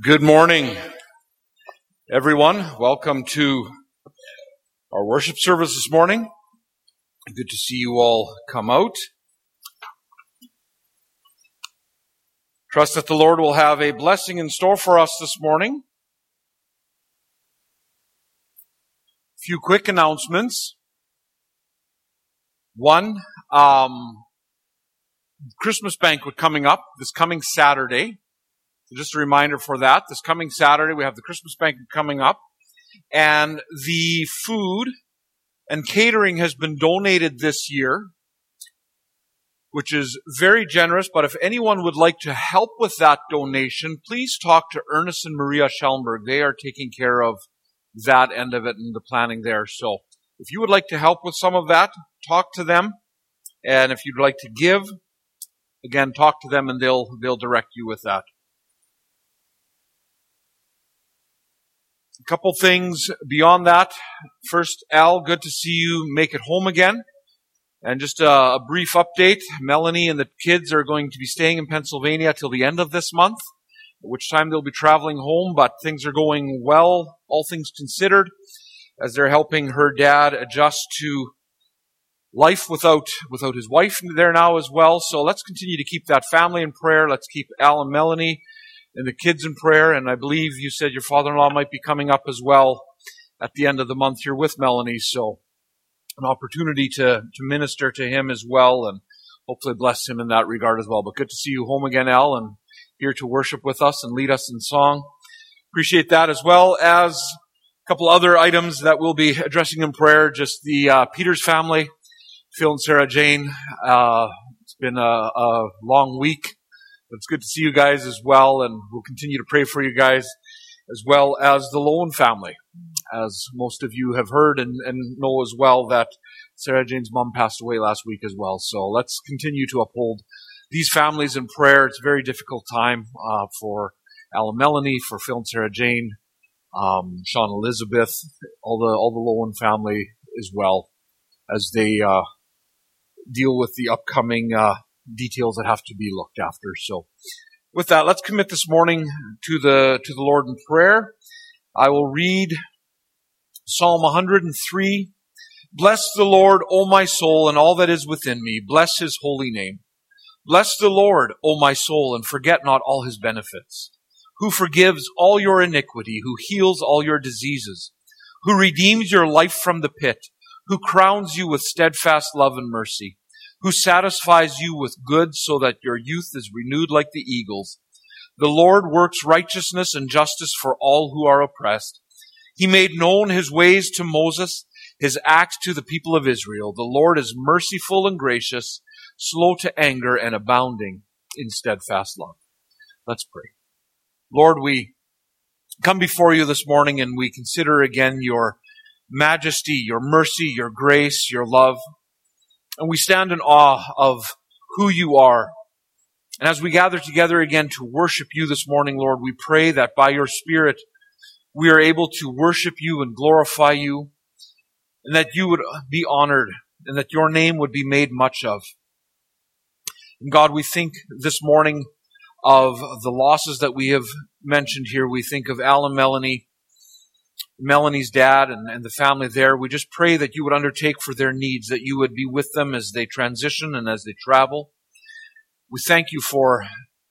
Good morning, everyone. Welcome to our worship service this morning. Good to see you all come out. Trust that the Lord will have a blessing in store for us this morning. A few quick announcements. One, Christmas banquet coming up this coming Saturday. So just a reminder for that. This coming Saturday, we have the Christmas banquet coming up. And the food and catering has been donated this year, which is very generous. But if anyone would like to help with that donation, please talk to Ernest and Maria Schellenberg. They are taking care of that end of it and the planning there. So if you would like to help with some of that, talk to them. And if you'd like to give, again, talk to them and they'll direct you with that. A couple things beyond that. First, Al, good to see you make it home again. And just a brief update. Melanie and the kids are going to be staying in Pennsylvania till the end of this month, at which time they'll be traveling home, but things are going well, all things considered, as they're helping her dad adjust to life without his wife there now as well. So let's continue to keep that family in prayer. Let's keep Al and Melanie and the kids in prayer, and I believe you said your father-in-law might be coming up as well at the end of the month here with Melanie, so an opportunity to minister to him as well, and hopefully bless him in that regard as well. But good to see you home again, Al, and here to worship with us and lead us in song. Appreciate that, as well as a couple other items that we'll be addressing in prayer. Just the Peters family, Phil and Sarah Jane. It's been a long week. It's good to see you guys as well, and we'll continue to pray for you guys, as well as the Lowen family. As most of you have heard and know as well, that Sarah Jane's mom passed away last week as well. So let's continue to uphold these families in prayer. It's a very difficult time for Al and Melanie, for Phil and Sarah Jane, Sean and Elizabeth, all the Lowen family as well, as they deal with the upcoming details that have to be looked after. So with that, let's commit this morning to the Lord in prayer. I will read Psalm 103. Bless the Lord, O my soul, and all that is within me. Bless his holy name. Bless the Lord, O my soul, and forget not all his benefits. Who forgives all your iniquity, who heals all your diseases, who redeems your life from the pit, who crowns you with steadfast love and mercy, who satisfies you with good so that your youth is renewed like the eagles. The Lord works righteousness and justice for all who are oppressed. He made known his ways to Moses, his acts to the people of Israel. The Lord is merciful and gracious, slow to anger and abounding in steadfast love. Let's pray. Lord, we come before you this morning and we consider again your majesty, your mercy, your grace, your love. And we stand in awe of who you are. And as we gather together again to worship you this morning, Lord, we pray that by your Spirit we are able to worship you and glorify you, and that you would be honored, and that your name would be made much of. And God, we think this morning of the losses that we have mentioned here. We think of Al and Melanie, Melanie's dad and the family there. We just pray that you would undertake for their needs, that you would be with them as they transition and as they travel. We thank you for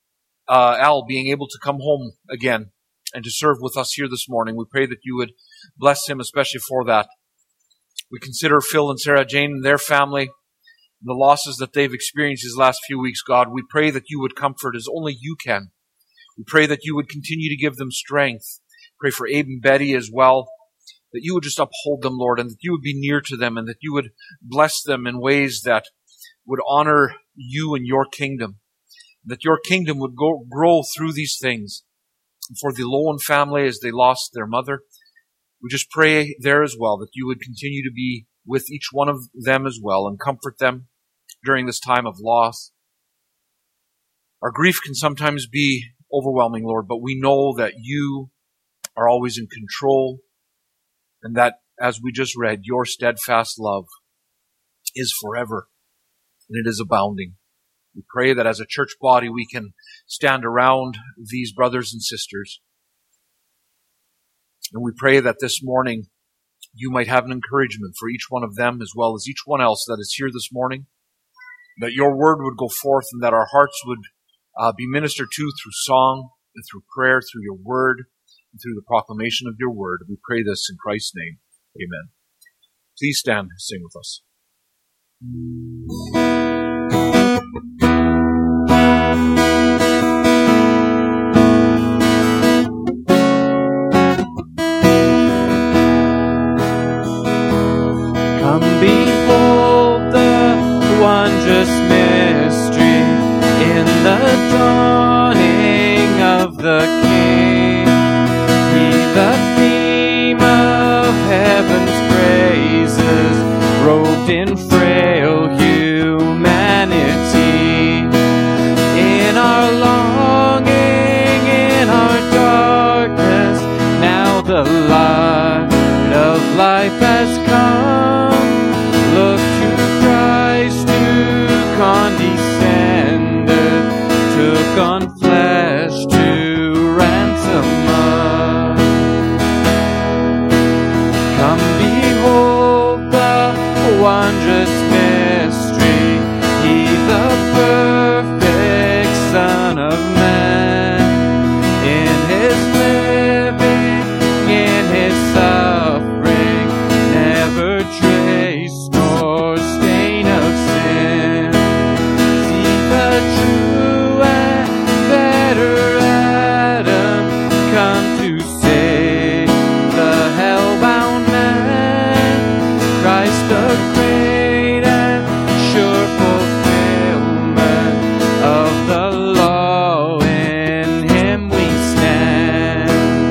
Al being able to come home again and to serve with us here this morning. We pray that you would bless him especially for that. We consider Phil and Sarah Jane and their family, and the losses that they've experienced these last few weeks, God. We pray that you would comfort as only you can. We pray that you would continue to give them strength. Pray for Abe and Betty as well, that you would just uphold them, Lord, and that you would be near to them, and that you would bless them in ways that would honor you and your kingdom, that your kingdom would grow through these things. And for the Lowen family, as they lost their mother, we just pray there as well, that you would continue to be with each one of them as well, and comfort them during this time of loss. Our grief can sometimes be overwhelming, Lord, but we know that you are always in control, and that, as we just read, your steadfast love is forever, and it is abounding. We pray that as a church body we can stand around these brothers and sisters And we pray that this morning you might have an encouragement for each one of them as well as each one else that is here this morning, that your word would go forth and that our hearts would be ministered to through song and through prayer, through your word, and through the proclamation of your word. We pray this in Christ's name. Amen. Please stand and sing with us. Come behold the wondrous mystery in the dawning of the King. He, the theme of heaven's praises, robed in frail humanity. In our longing, in our darkness, now the light of life has come. Look to Christ who condescended, took on flesh to ransom us. Come behold the wondrous mystery, he the perfect Son of Man. In his living, in his suffering, never trace nor stain of sin. See the true and better Adam come to save the hell-bound man. Christ the great and sure fulfillment of the law, in him we stand.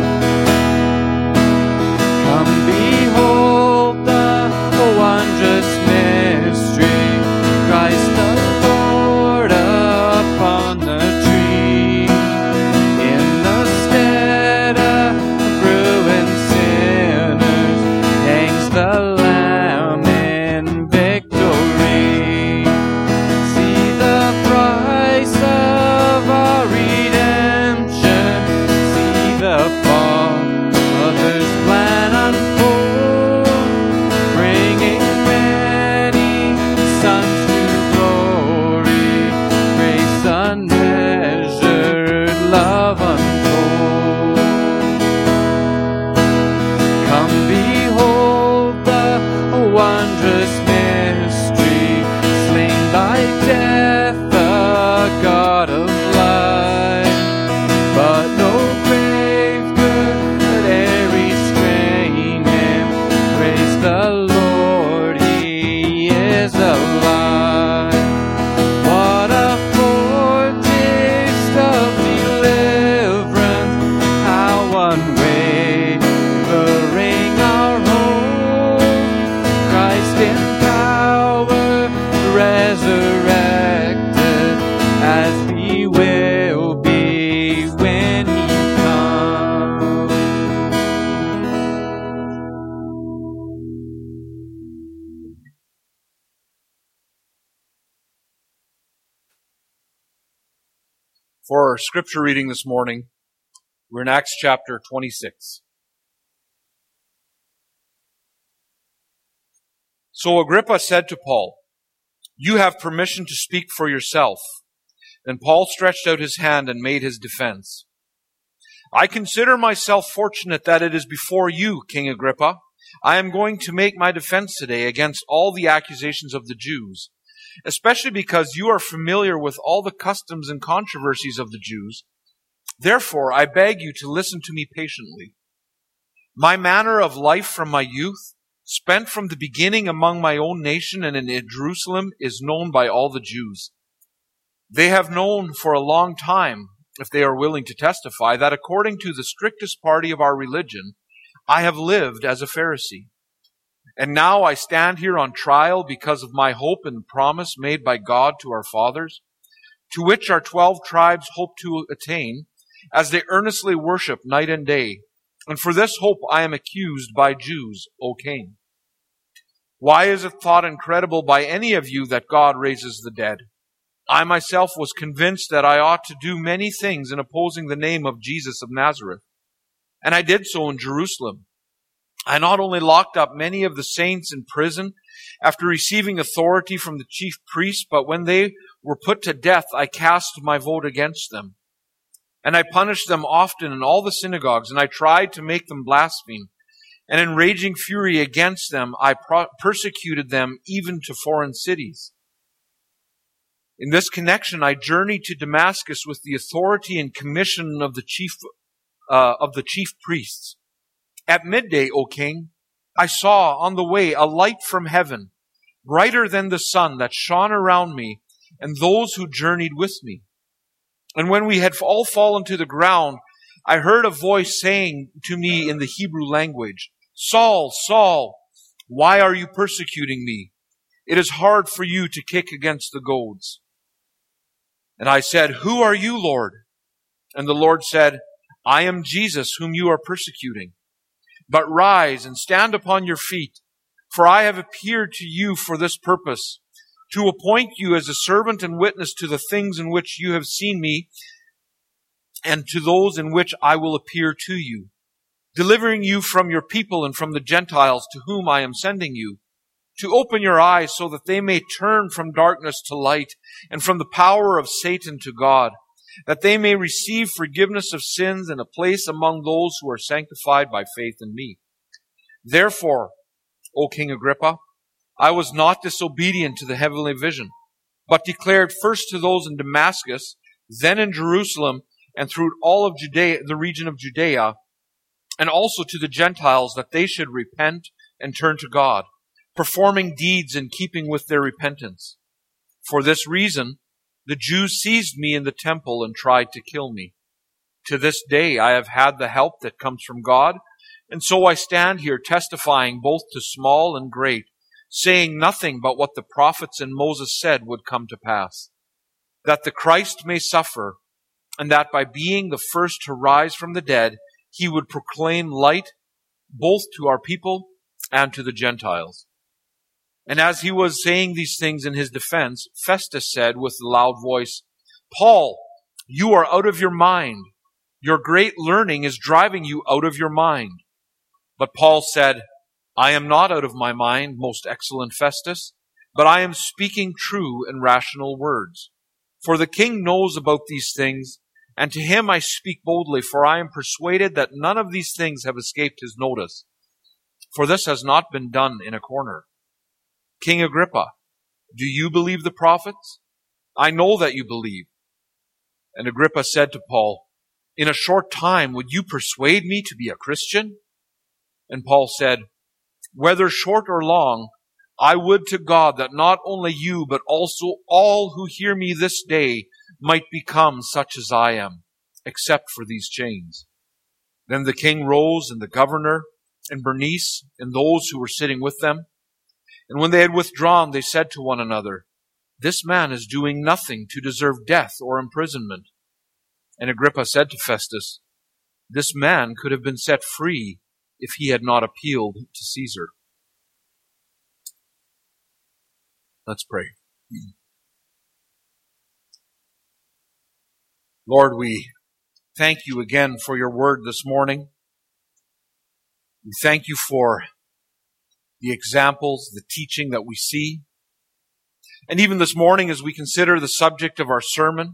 Come behold the wondrous mystery, Christ the Lord upon the tree. In the stead of ruined sinners hangs the Lamb in victory. See the price of our redemption, see the Father's plan unfold, bringing many sons to glory, grace unmeasured, love untold. Come behold the wondrous mystery, slain by death, the God of life. But no grave could e'er restrain him. Praise the Lord, he is alive. What a foretaste of deliverance, how unwavering our hope. Christ in power, resurrected, as we will be when he comes. For our scripture reading this morning, we're in Acts chapter 26. So Agrippa said to Paul, "You have permission to speak for yourself." Then Paul stretched out his hand and made his defense. "I consider myself fortunate that it is before you, King Agrippa. I am going to make my defense today against all the accusations of the Jews, especially because you are familiar with all the customs and controversies of the Jews. Therefore, I beg you to listen to me patiently. My manner of life from my youth, spent from the beginning among my own nation and in Jerusalem, is known by all the Jews. They have known for a long time, if they are willing to testify, that according to the strictest party of our religion, I have lived as a Pharisee. And now I stand here on trial because of my hope and the promise made by God to our fathers, to which our 12 tribes hope to attain, as they earnestly worship night and day. And for this hope I am accused by Jews, O King. Why is it thought incredible by any of you that God raises the dead? I myself was convinced that I ought to do many things in opposing the name of Jesus of Nazareth. And I did so in Jerusalem. I not only locked up many of the saints in prison after receiving authority from the chief priests, but when they were put to death, I cast my vote against them. And I punished them often in all the synagogues, and I tried to make them blaspheme. And in raging fury against them, I persecuted them even to foreign cities. In this connection, I journeyed to Damascus with the authority and commission of the chief priests. At midday, O king, I saw on the way a light from heaven, brighter than the sun, that shone around me and those who journeyed with me. And when we had all fallen to the ground, I heard a voice saying to me in the Hebrew language, Saul, Saul, why are you persecuting me? It is hard for you to kick against the goads. And I said, Who are you, Lord? And the Lord said, I am Jesus, whom you are persecuting. But rise and stand upon your feet, for I have appeared to you for this purpose, to appoint you as a servant and witness to the things in which you have seen me, and to those in which I will appear to you, delivering you from your people and from the Gentiles to whom I am sending you, to open your eyes so that they may turn from darkness to light and from the power of Satan to God, that they may receive forgiveness of sins and a place among those who are sanctified by faith in me. Therefore, O King Agrippa, I was not disobedient to the heavenly vision, but declared first to those in Damascus, then in Jerusalem, and through all of Judea, the region of Judea, and also to the Gentiles, that they should repent and turn to God, performing deeds in keeping with their repentance. For this reason, the Jews seized me in the temple and tried to kill me. To this day I have had the help that comes from God, and so I stand here testifying both to small and great, saying nothing but what the prophets and Moses said would come to pass, that the Christ may suffer, and that by being the first to rise from the dead, he would proclaim light both to our people and to the Gentiles. And as he was saying these things in his defense, Festus said with a loud voice, Paul, you are out of your mind. Your great learning is driving you out of your mind. But Paul said, I am not out of my mind, most excellent Festus, but I am speaking true and rational words. For the king knows about these things, and to him I speak boldly, for I am persuaded that none of these things have escaped his notice. For this has not been done in a corner. King Agrippa, do you believe the prophets? I know that you believe. And Agrippa said to Paul, in a short time would you persuade me to be a Christian? And Paul said, whether short or long, I would to God that not only you, but also all who hear me this day might become such as I am, except for these chains. Then the king rose, and the governor, and Bernice, and those who were sitting with them. And when they had withdrawn, they said to one another, this man is doing nothing to deserve death or imprisonment. And Agrippa said to Festus, this man could have been set free if he had not appealed to Caesar. Let's pray. Lord, we thank you again for your word this morning. We thank you for the examples, the teaching that we see. And even this morning, as we consider the subject of our sermon,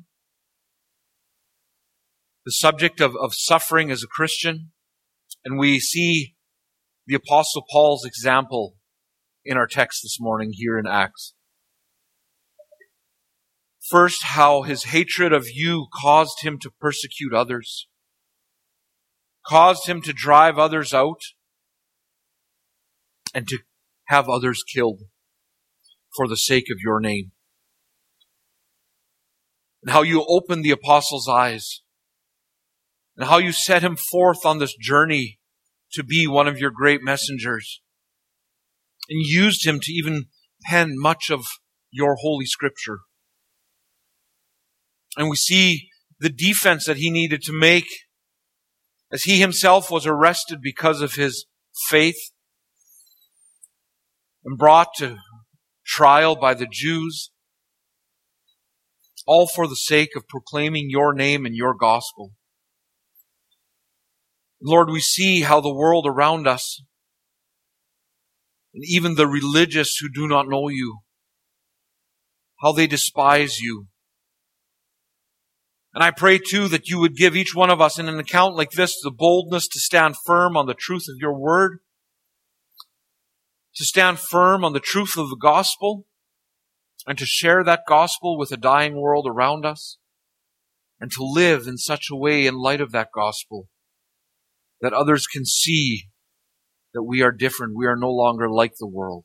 the subject of suffering as a Christian, and we see the Apostle Paul's example in our text this morning here in Acts. First, how his hatred of you caused him to persecute others, caused him to drive others out, and to have others killed for the sake of your name. And how you opened the apostles' eyes, and how you set him forth on this journey to be one of your great messengers, and used him to even pen much of your holy scripture. And we see the defense that he needed to make as he himself was arrested because of his faith and brought to trial by the Jews, all for the sake of proclaiming your name and your gospel. Lord, we see how the world around us, and even the religious who do not know you, how they despise you. And I pray too that you would give each one of us in an account like this the boldness to stand firm on the truth of your word, to stand firm on the truth of the gospel, and to share that gospel with a dying world around us, and to live in such a way in light of that gospel that others can see that we are different. We are no longer like the world.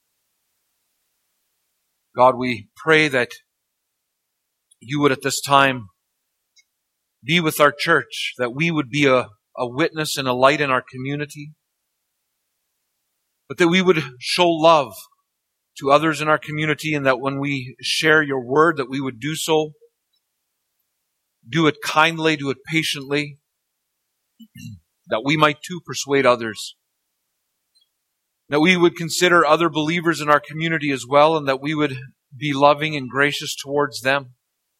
God, we pray that you would at this time be with our church, that we would be a witness and a light in our community, but that we would show love to others in our community, and that when we share your word, that we would do so, do it kindly, do it patiently, that we might too persuade others, that we would consider other believers in our community as well, and that we would be loving and gracious towards them.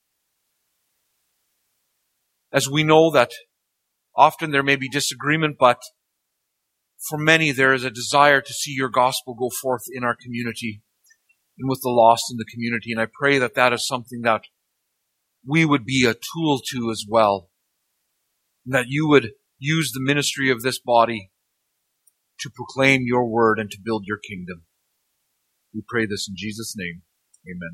As we know that often there may be disagreement, but for many there is a desire to see your gospel go forth in our community and with the lost in the community. And I pray that that is something that we would be a tool to as well, and that you would use the ministry of this body to proclaim your word and to build your kingdom. We pray this in Jesus' name. Amen.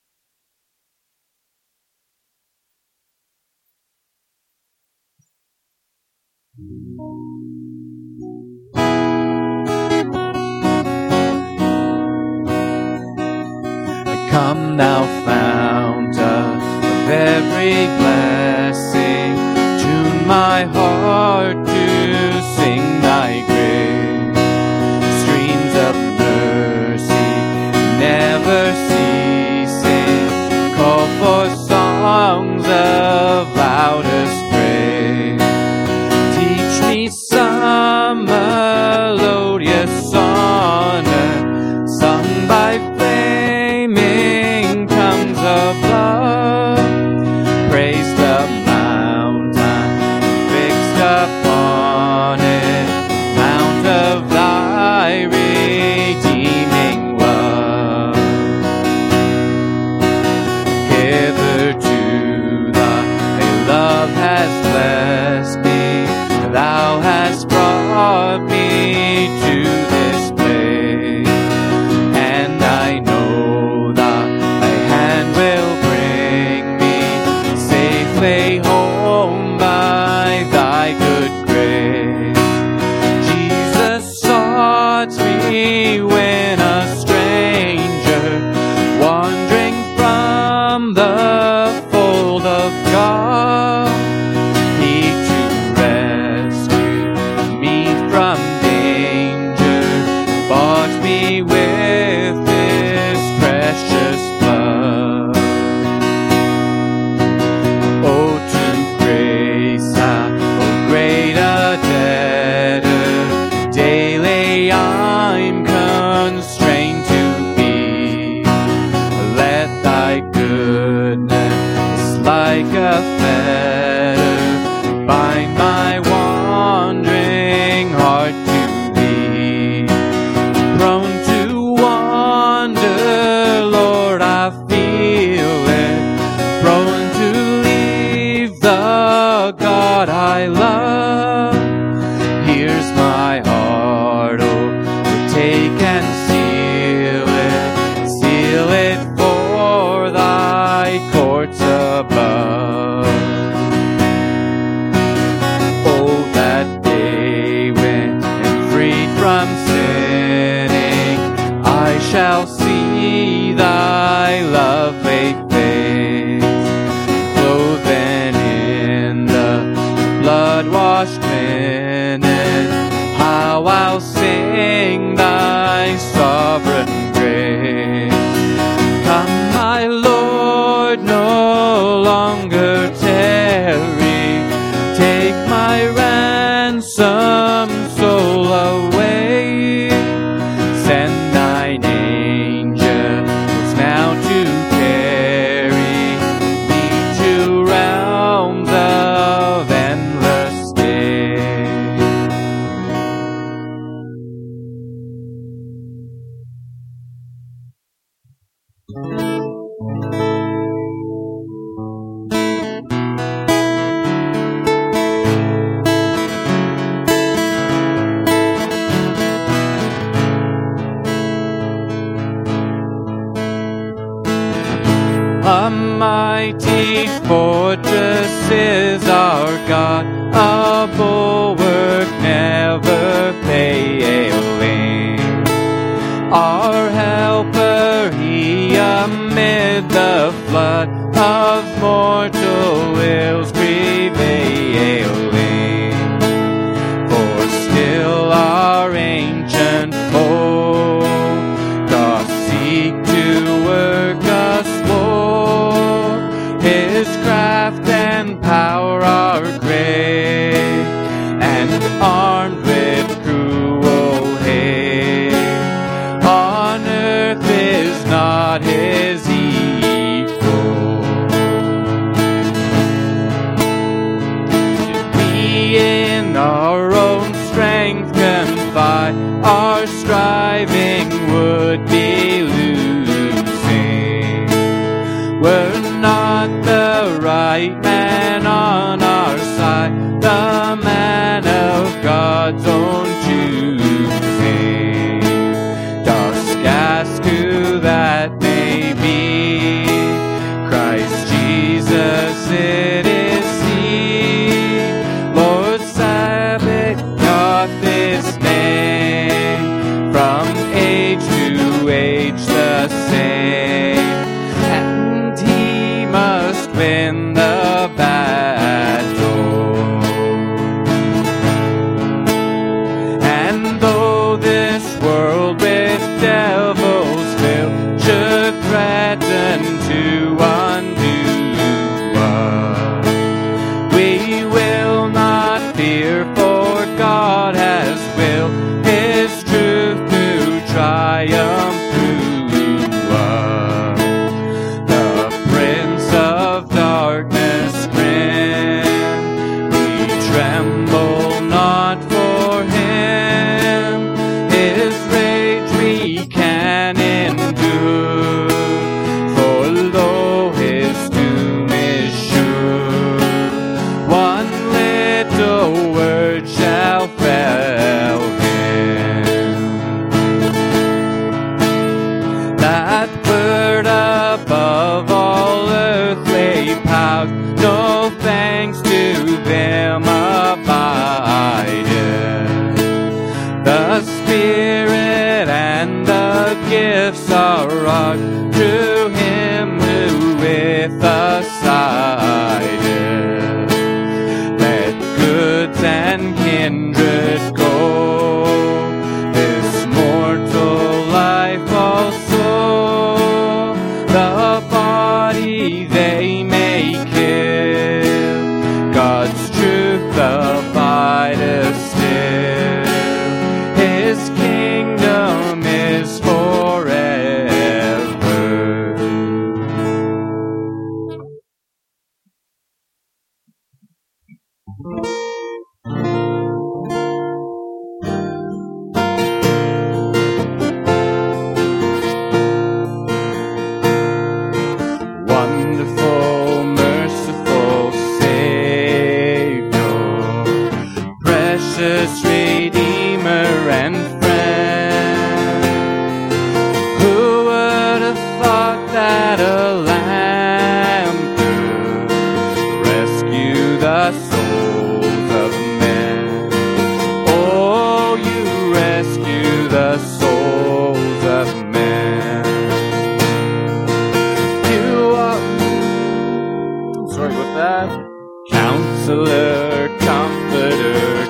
Come thou fount of every blessing, tune my heart to sing thy grace. Streams of mercy never ceasing, call for songs of loudest praise. Teach me some melodious sonnet, sung by flaming tongues of love. Praise the mountain fixed upon it, mount of thy redeeming love. Hitherto thy love has blessed me, thou hast brought me to this place, and I know that thy hand will bring me safely home by thy good grace. Jesus sought me when a stranger, wandering from the fold of God. He to rescue me from danger, bought me with his precious blood. Oh, to grace, oh great a debtor, daily I'm constrained to be. Let thy goodness like a fetter bind my wandering heart to thee. Prone to wander, Lord, I feel it, prone to leave the God I love. Here's my heart, oh, take and seal it for thy courts above. Oh, that day when, and freed from sinning, I shall see thy lovely face, clothed in the blood-washed linen. How I'll sing thy sovereign grace. Come, my Lord, no longer tarry, take my ransom soul away. Send thine angels now to carry me to realms of endless day. a bulwark never failing, our helper he amid the flood of mortal ills prevailing. For still our ancient foe doth seek to work us woe. His craft and power are great, and armed with cruel hate. On earth is not his equal. If we in our own strength confide, our striving would be losing. Were not the right man on our side, the man of God's own choosing. Dost ask who that may be? Christ Jesus, it is He. Lord Sabaoth doth His name, from age to age the same. And He must win the battle. And though this world with devils filled should threaten to undo us, we will not fear, for God has willed His truth to triumph through us. The Prince of Darkness grin, we tremble not for Him. His rage we can endure, for lo, His doom is sure. One little word shall fell Him. That word above all earthly powers, no thanks to them abideth. The Spirit and the gifts are ours, through Him who with us sideth. Let goods and kindred go, this mortal life also. The body they may kill, God's truth abideth still. His kingdom is forever. Wonderful, merciful Savior, precious Redeemer and friend. Who would have thought that a lamb could rescue the souls of men? Oh, you rescue the souls of men. Sorry about that. Counselor, Comforter,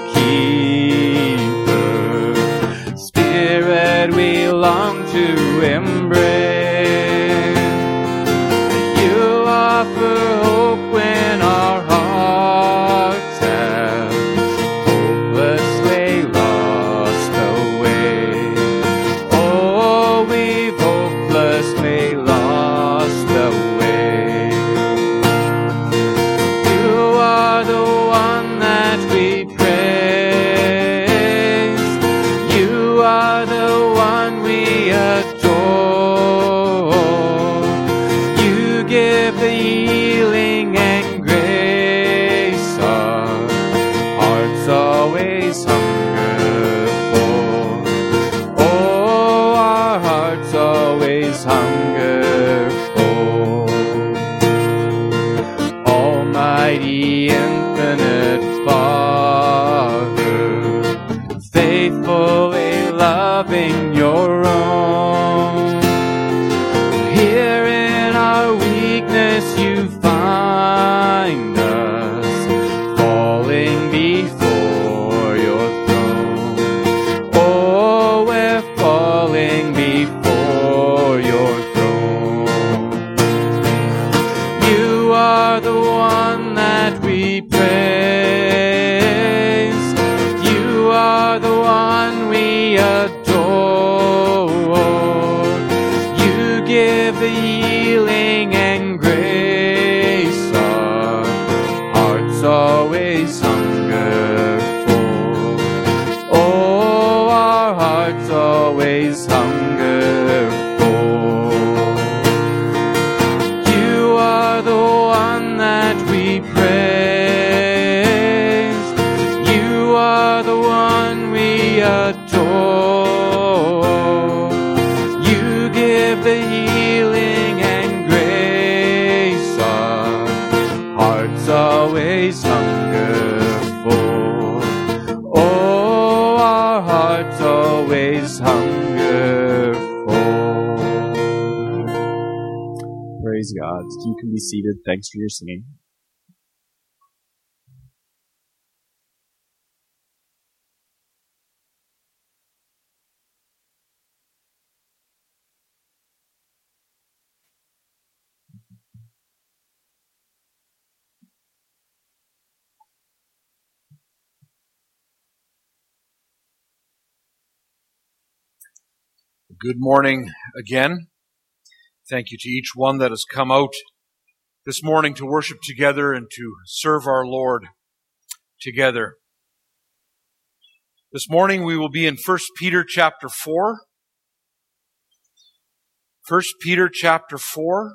Keeper, Spirit we long to embrace. You offer hope when our hearts have hopelessly lost the way. Oh, we've hopelessly lost the way. You are the one that we praise. You are the one we adore. You give the healing and grace our hearts always hunger for. Oh, our hearts always hunger for. Almighty, infinite Father, loving your own. Here in our weakness you find us, falling before your throne. Oh, we're falling before your throne. You are the one that we praise. You are the one we adore. You give the healing and grace our hearts always hunger for. Oh, our hearts always hunger for. You are the one that we praise. You are the one we adore. You give the healing and grace our hearts always hunger for. Oh, our hearts always hunger for. Praise God. You can be seated. Thanks for your singing. Good morning again. Thank you to each one that has come out this morning to worship together and to serve our Lord together. This morning we will be in 1 Peter chapter 4. 1 Peter chapter 4.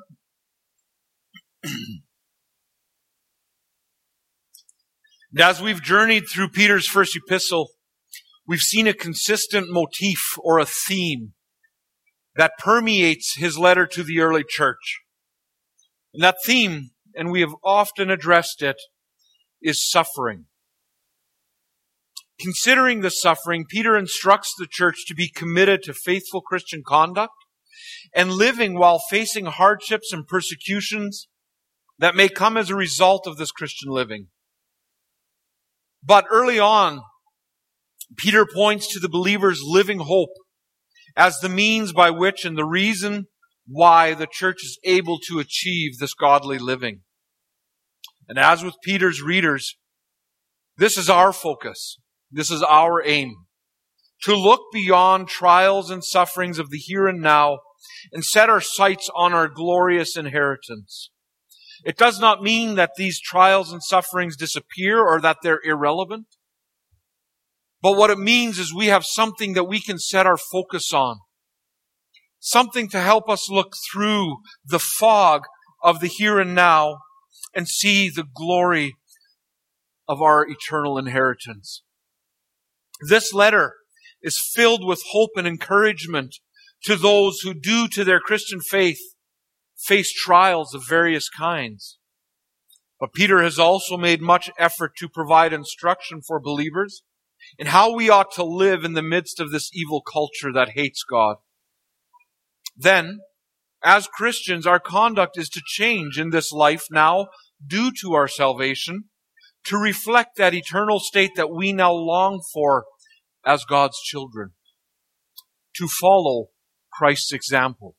And as we've journeyed through Peter's first epistle, we've seen a consistent motif or a theme that permeates his letter to the early church. And that theme, and we have often addressed it, is suffering. Considering the suffering, Peter instructs the church to be committed to faithful Christian conduct and living while facing hardships and persecutions that may come as a result of this Christian living. But early on, Peter points to the believer's living hope as the means by which and the reason why the church is able to achieve this godly living. And as with Peter's readers, this is our focus. This is our aim. To look beyond trials and sufferings of the here and now and set our sights on our glorious inheritance. It does not mean that these trials and sufferings disappear or that they're irrelevant. But what it means is we have something that we can set our focus on. Something to help us look through the fog of the here and now and see the glory of our eternal inheritance. This letter is filled with hope and encouragement to those who, due to their Christian faith, face trials of various kinds. But Peter has also made much effort to provide instruction for believers in how we ought to live in the midst of this evil culture that hates God. Then, as Christians, our conduct is to change in this life now due to our salvation, to reflect that eternal state that we now long for as God's children, to follow Christ's example.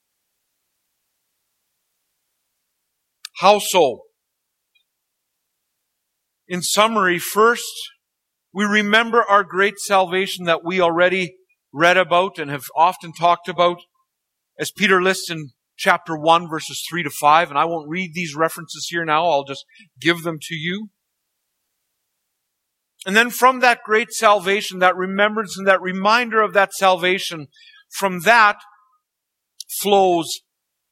How so? In summary, first, we remember our great salvation that we already read about and have often talked about, as Peter lists in chapter 1, verses 3 to 5, and I won't read these references here now, I'll just give them to you. And then from that great salvation, that remembrance and that reminder of that salvation, from that flows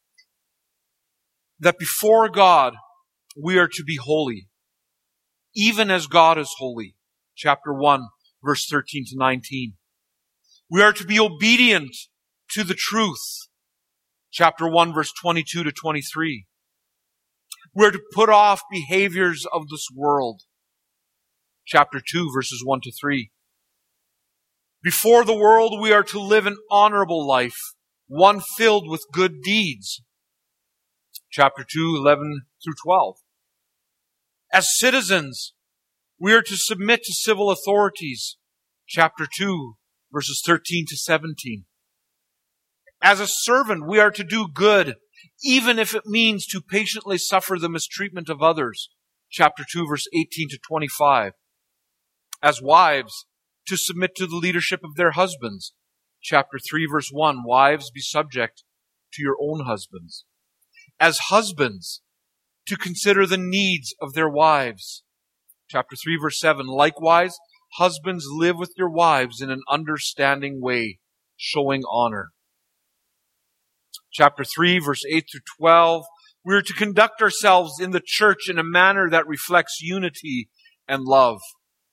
that before God, we are to be holy, even as God is holy. Chapter 1, verse 13 to 19. We are to be obedient to the truth. Chapter 1, verse 22 to 23. We are to put off behaviors of this world. Chapter 2, verses 1 to 3. Before the world, we are to live an honorable life, one filled with good deeds. Chapter 2, 11 through 12. As citizens, we are to submit to civil authorities. Chapter 2, verses 13 to 17. As a servant, we are to do good, even if it means to patiently suffer the mistreatment of others. Chapter 2, verse 18 to 25. As wives, to submit to the leadership of their husbands. Chapter 3, verse 1, wives, be subject to your own husbands. As husbands, to consider the needs of their wives. Chapter 3, verse 7, likewise, husbands, live with your wives in an understanding way, showing honor. Chapter 3, verse 8 through 12, we are to conduct ourselves in the church in a manner that reflects unity and love.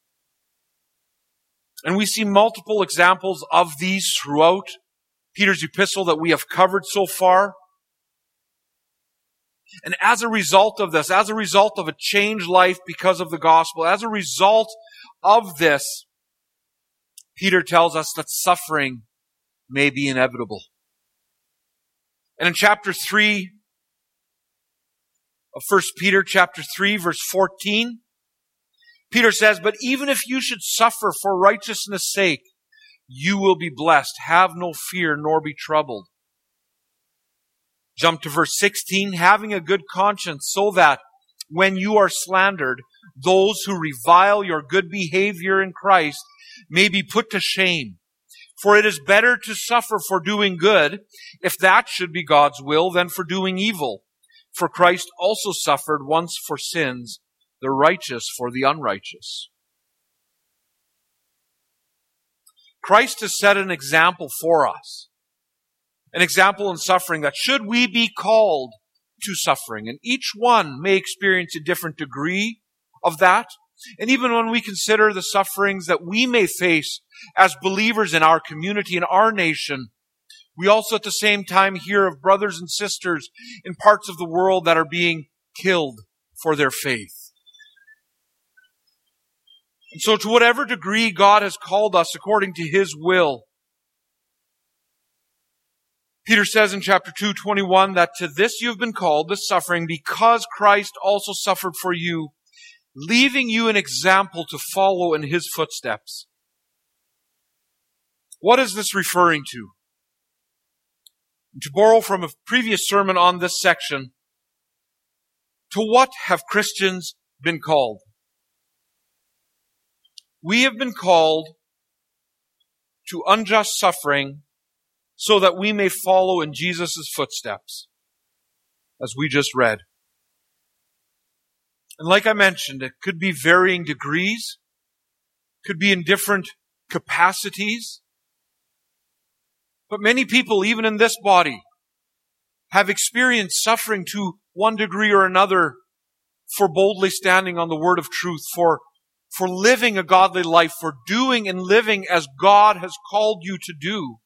And we see multiple examples of these throughout Peter's epistle that we have covered so far. And as a result of this, as a result of a changed life because of the gospel, as a result of this, Peter tells us that suffering may be inevitable. And in chapter 3 of 1 Peter chapter 3, verse 14, Peter says, but even if you should suffer for righteousness' sake, you will be blessed. Have no fear, nor be troubled. Jump to verse 16, having a good conscience, so that when you are slandered, those who revile your good behavior in Christ may be put to shame. For it is better to suffer for doing good, if that should be God's will, than for doing evil. For Christ also suffered once for sins, the righteous for the unrighteous. Christ has set an example for us. An example in suffering that should we be called to suffering, and each one may experience a different degree of that. And even when we consider the sufferings that we may face as believers in our community, in our nation, we also at the same time hear of brothers and sisters in parts of the world that are being killed for their faith. And so to whatever degree God has called us according to His will, Peter says in chapter 2:21 that to this you have been called, this suffering, because Christ also suffered for you, leaving you an example to follow in His footsteps. What is this referring to? To borrow from a previous sermon on this section, to what have Christians been called? We have been called to unjust suffering so that we may follow in Jesus' footsteps, as we just read. And like I mentioned, it could be varying degrees, could be in different capacities. But many people, even in this body, have experienced suffering to one degree or another for boldly standing on the word of truth, for living a godly life, for doing and living as God has called you to do.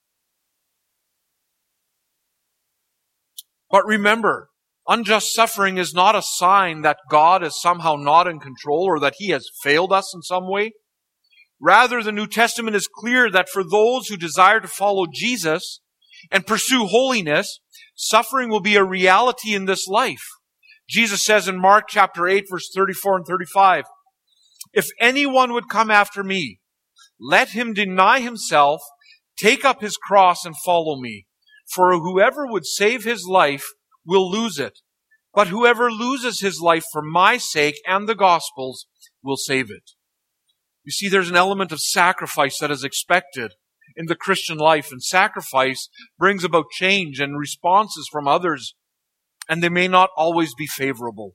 But remember, unjust suffering is not a sign that God is somehow not in control or that He has failed us in some way. Rather, the New Testament is clear that for those who desire to follow Jesus and pursue holiness, suffering will be a reality in this life. Jesus says in Mark chapter 8, verse 34 and 35, if anyone would come after me, let him deny himself, take up his cross and follow me. For whoever would save his life will lose it. But whoever loses his life for my sake and the gospel's will save it. You see, there's an element of sacrifice that is expected in the Christian life, and sacrifice brings about change and responses from others, and they may not always be favorable.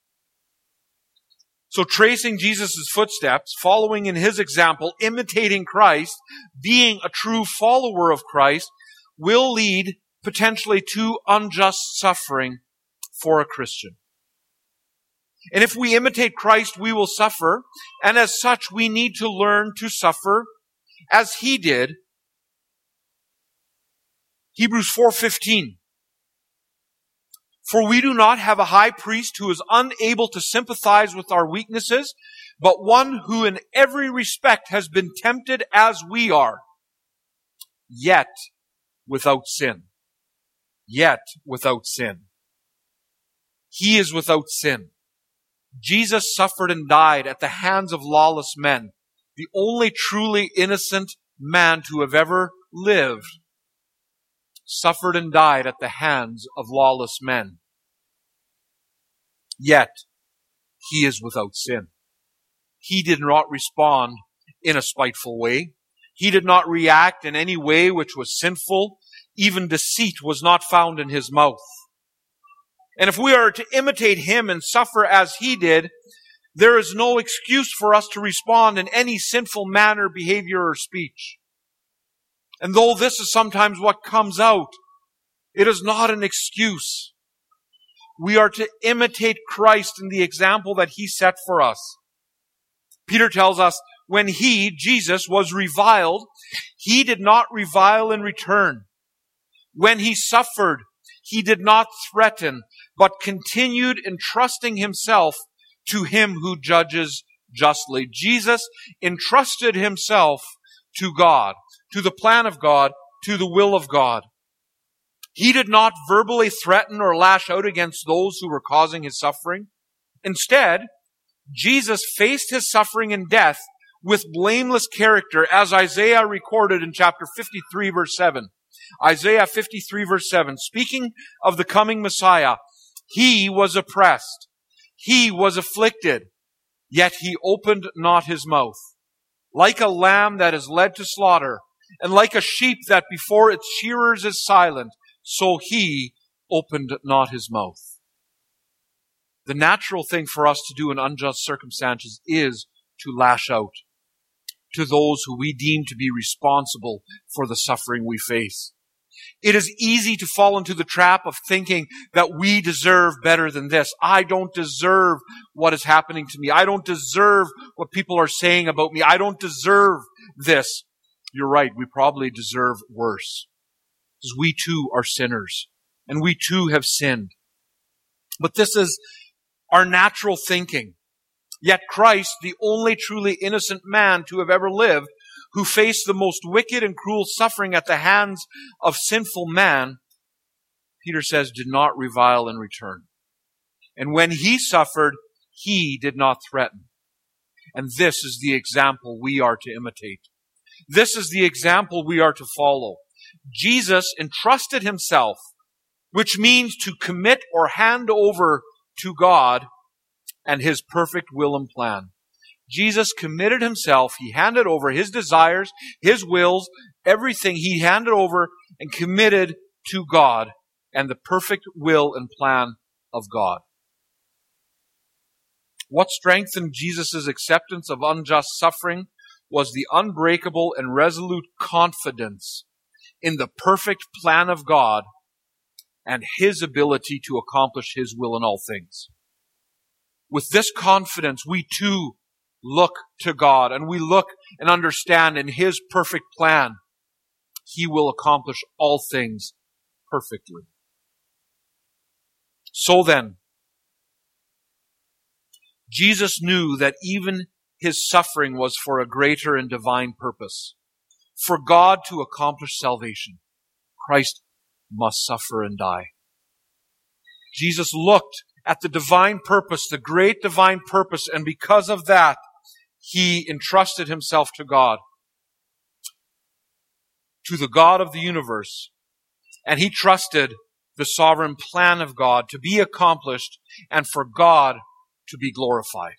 So tracing Jesus' footsteps, following in His example, imitating Christ, being a true follower of Christ, will lead potentially to unjust suffering for a Christian. And if we imitate Christ, we will suffer, and as such, we need to learn to suffer as He did. Hebrews 4:15. For we do not have a high priest who is unable to sympathize with our weaknesses, but one who in every respect has been tempted as we are, yet without sin. Yet without sin. He is without sin. Jesus suffered and died at the hands of lawless men, the only truly innocent man to have ever lived, suffered and died at the hands of lawless men. Yet, he is without sin. He did not respond in a spiteful way. He did not react in any way which was sinful. Even deceit was not found in his mouth. And if we are to imitate him and suffer as he did, there is no excuse for us to respond in any sinful manner, behavior, or speech. And though this is sometimes what comes out, it is not an excuse. We are to imitate Christ in the example that he set for us. Peter tells us, when he, Jesus, was reviled, he did not revile in return. When he suffered, he did not threaten, but continued entrusting himself to him who judges justly. Jesus entrusted himself to God, to the plan of God, to the will of God. He did not verbally threaten or lash out against those who were causing his suffering. Instead, Jesus faced his suffering and death with blameless character, as Isaiah recorded in chapter 53, verse 7. Isaiah 53, verse 7, speaking of the coming Messiah, he was oppressed, he was afflicted, yet he opened not his mouth. Like a lamb that is led to slaughter, and like a sheep that before its shearers is silent, so he opened not his mouth. The natural thing for us to do in unjust circumstances is to lash out to those who we deem to be responsible for the suffering we face. It is easy to fall into the trap of thinking that we deserve better than this. I don't deserve what is happening to me. I don't deserve what people are saying about me. I don't deserve this. You're right, we probably deserve worse. Because we too are sinners, and we too have sinned. But this is our natural thinking. Yet Christ, the only truly innocent man to have ever lived, who faced the most wicked and cruel suffering at the hands of sinful man, Peter says, did not revile in return. And when he suffered, he did not threaten. And this is the example we are to imitate. This is the example we are to follow. Jesus entrusted himself, which means to commit or hand over to God and his perfect will and plan. Jesus committed himself. He handed over his desires, his wills, everything he handed over and committed to God and the perfect will and plan of God. What strengthened Jesus' acceptance of unjust suffering was the unbreakable and resolute confidence in the perfect plan of God and his ability to accomplish his will in all things. With this confidence, we too look to God and we look and understand in his perfect plan, he will accomplish all things perfectly. So then, Jesus knew that even his suffering was for a greater and divine purpose. For God to accomplish salvation, Christ must suffer and die. Jesus looked at the divine purpose, the great divine purpose, and because of that, he entrusted himself to God, to the God of the universe, and he trusted the sovereign plan of God to be accomplished and for God to be glorified.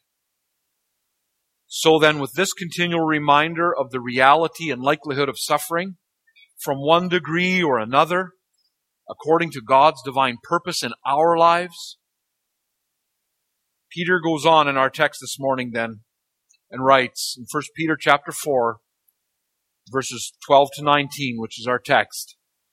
So then, with this continual reminder of the reality and likelihood of suffering from one degree or another, according to God's divine purpose in our lives, Peter goes on in our text this morning then and writes in 1 Peter chapter 4, verses 12 to 19, which is our text.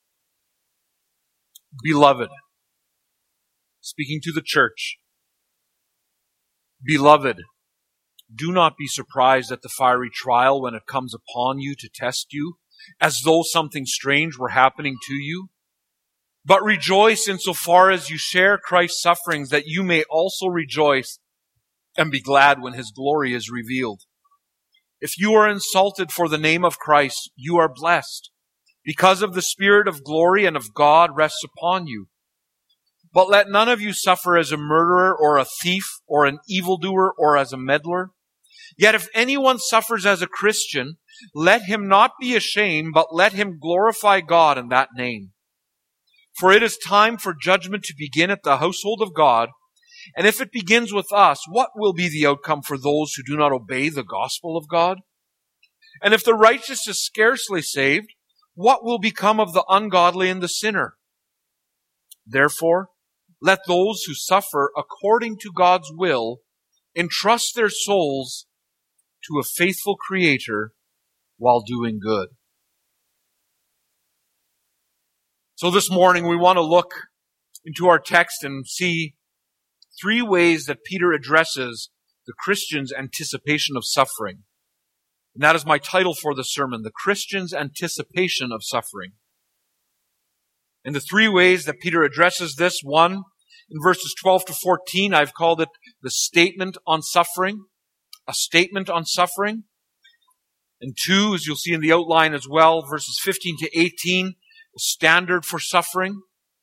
Beloved, speaking to the church, beloved, do not be surprised at the fiery trial when it comes upon you to test you, as though something strange were happening to you. But rejoice insofar as you share Christ's sufferings, that you may also rejoice and be glad when his glory is revealed. If you are insulted for the name of Christ, you are blessed, because of the Spirit of glory and of God rests upon you. But let none of you suffer as a murderer or a thief or an evildoer or as a meddler. Yet if anyone suffers as a Christian, let him not be ashamed, but let him glorify God in that name. For it is time for judgment to begin at the household of God. And if it begins with us, what will be the outcome for those who do not obey the gospel of God? And if the righteous is scarcely saved, what will become of the ungodly and the sinner? Therefore, let those who suffer according to God's will entrust their souls to a faithful Creator while doing good. So this morning we want to look into our text and see three ways that Peter addresses the Christian's anticipation of suffering. And that is my title for the sermon, The Christian's Anticipation of Suffering. And the three ways that Peter addresses this, one, in verses 12 to 14, I've called it the statement on suffering, a statement on suffering. And two, as you'll see in the outline as well, verses 15 to 18, the standard for suffering.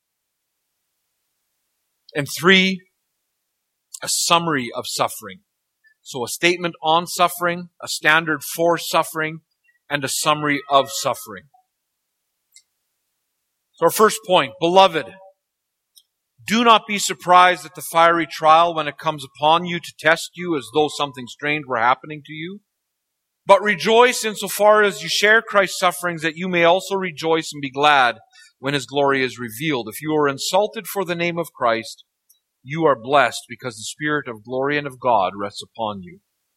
And three, a summary of suffering. So a statement on suffering, a standard for suffering, and a summary of suffering. So our first point, beloved, do not be surprised at the fiery trial when it comes upon you to test you as though something strange were happening to you. But rejoice insofar as you share Christ's sufferings, that you may also rejoice and be glad when his glory is revealed. If you are insulted for the name of Christ, you are blessed because the Spirit of glory and of God rests upon you.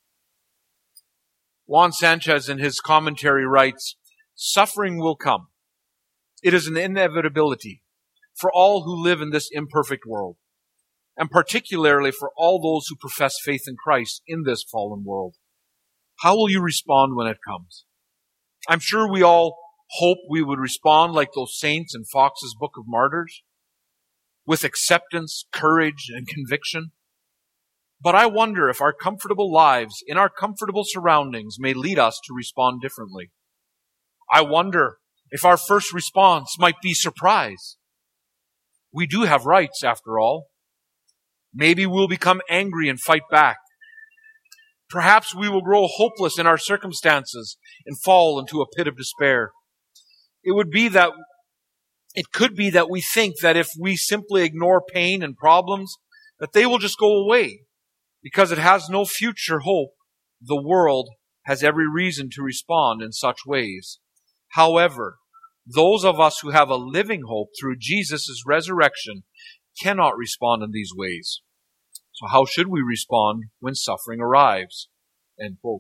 Juan Sanchez in his commentary writes, suffering will come. It is an inevitability for all who live in this imperfect world, and particularly for all those who profess faith in Christ in this fallen world. How will you respond when it comes? I'm sure we all hope we would respond like those saints in Fox's Book of Martyrs, with acceptance, courage, and conviction. But I wonder if our comfortable lives in our comfortable surroundings may lead us to respond differently. I wonder if our first response might be surprise. We do have rights, after all. Maybe we'll become angry and fight back. Perhaps we will grow hopeless in our circumstances and fall into a pit of despair. It could be that we think that if we simply ignore pain and problems, that they will just go away. Because it has no future hope, the world has every reason to respond in such ways. However, those of us who have a living hope through Jesus' resurrection cannot respond in these ways. So how should we respond when suffering arrives? End quote.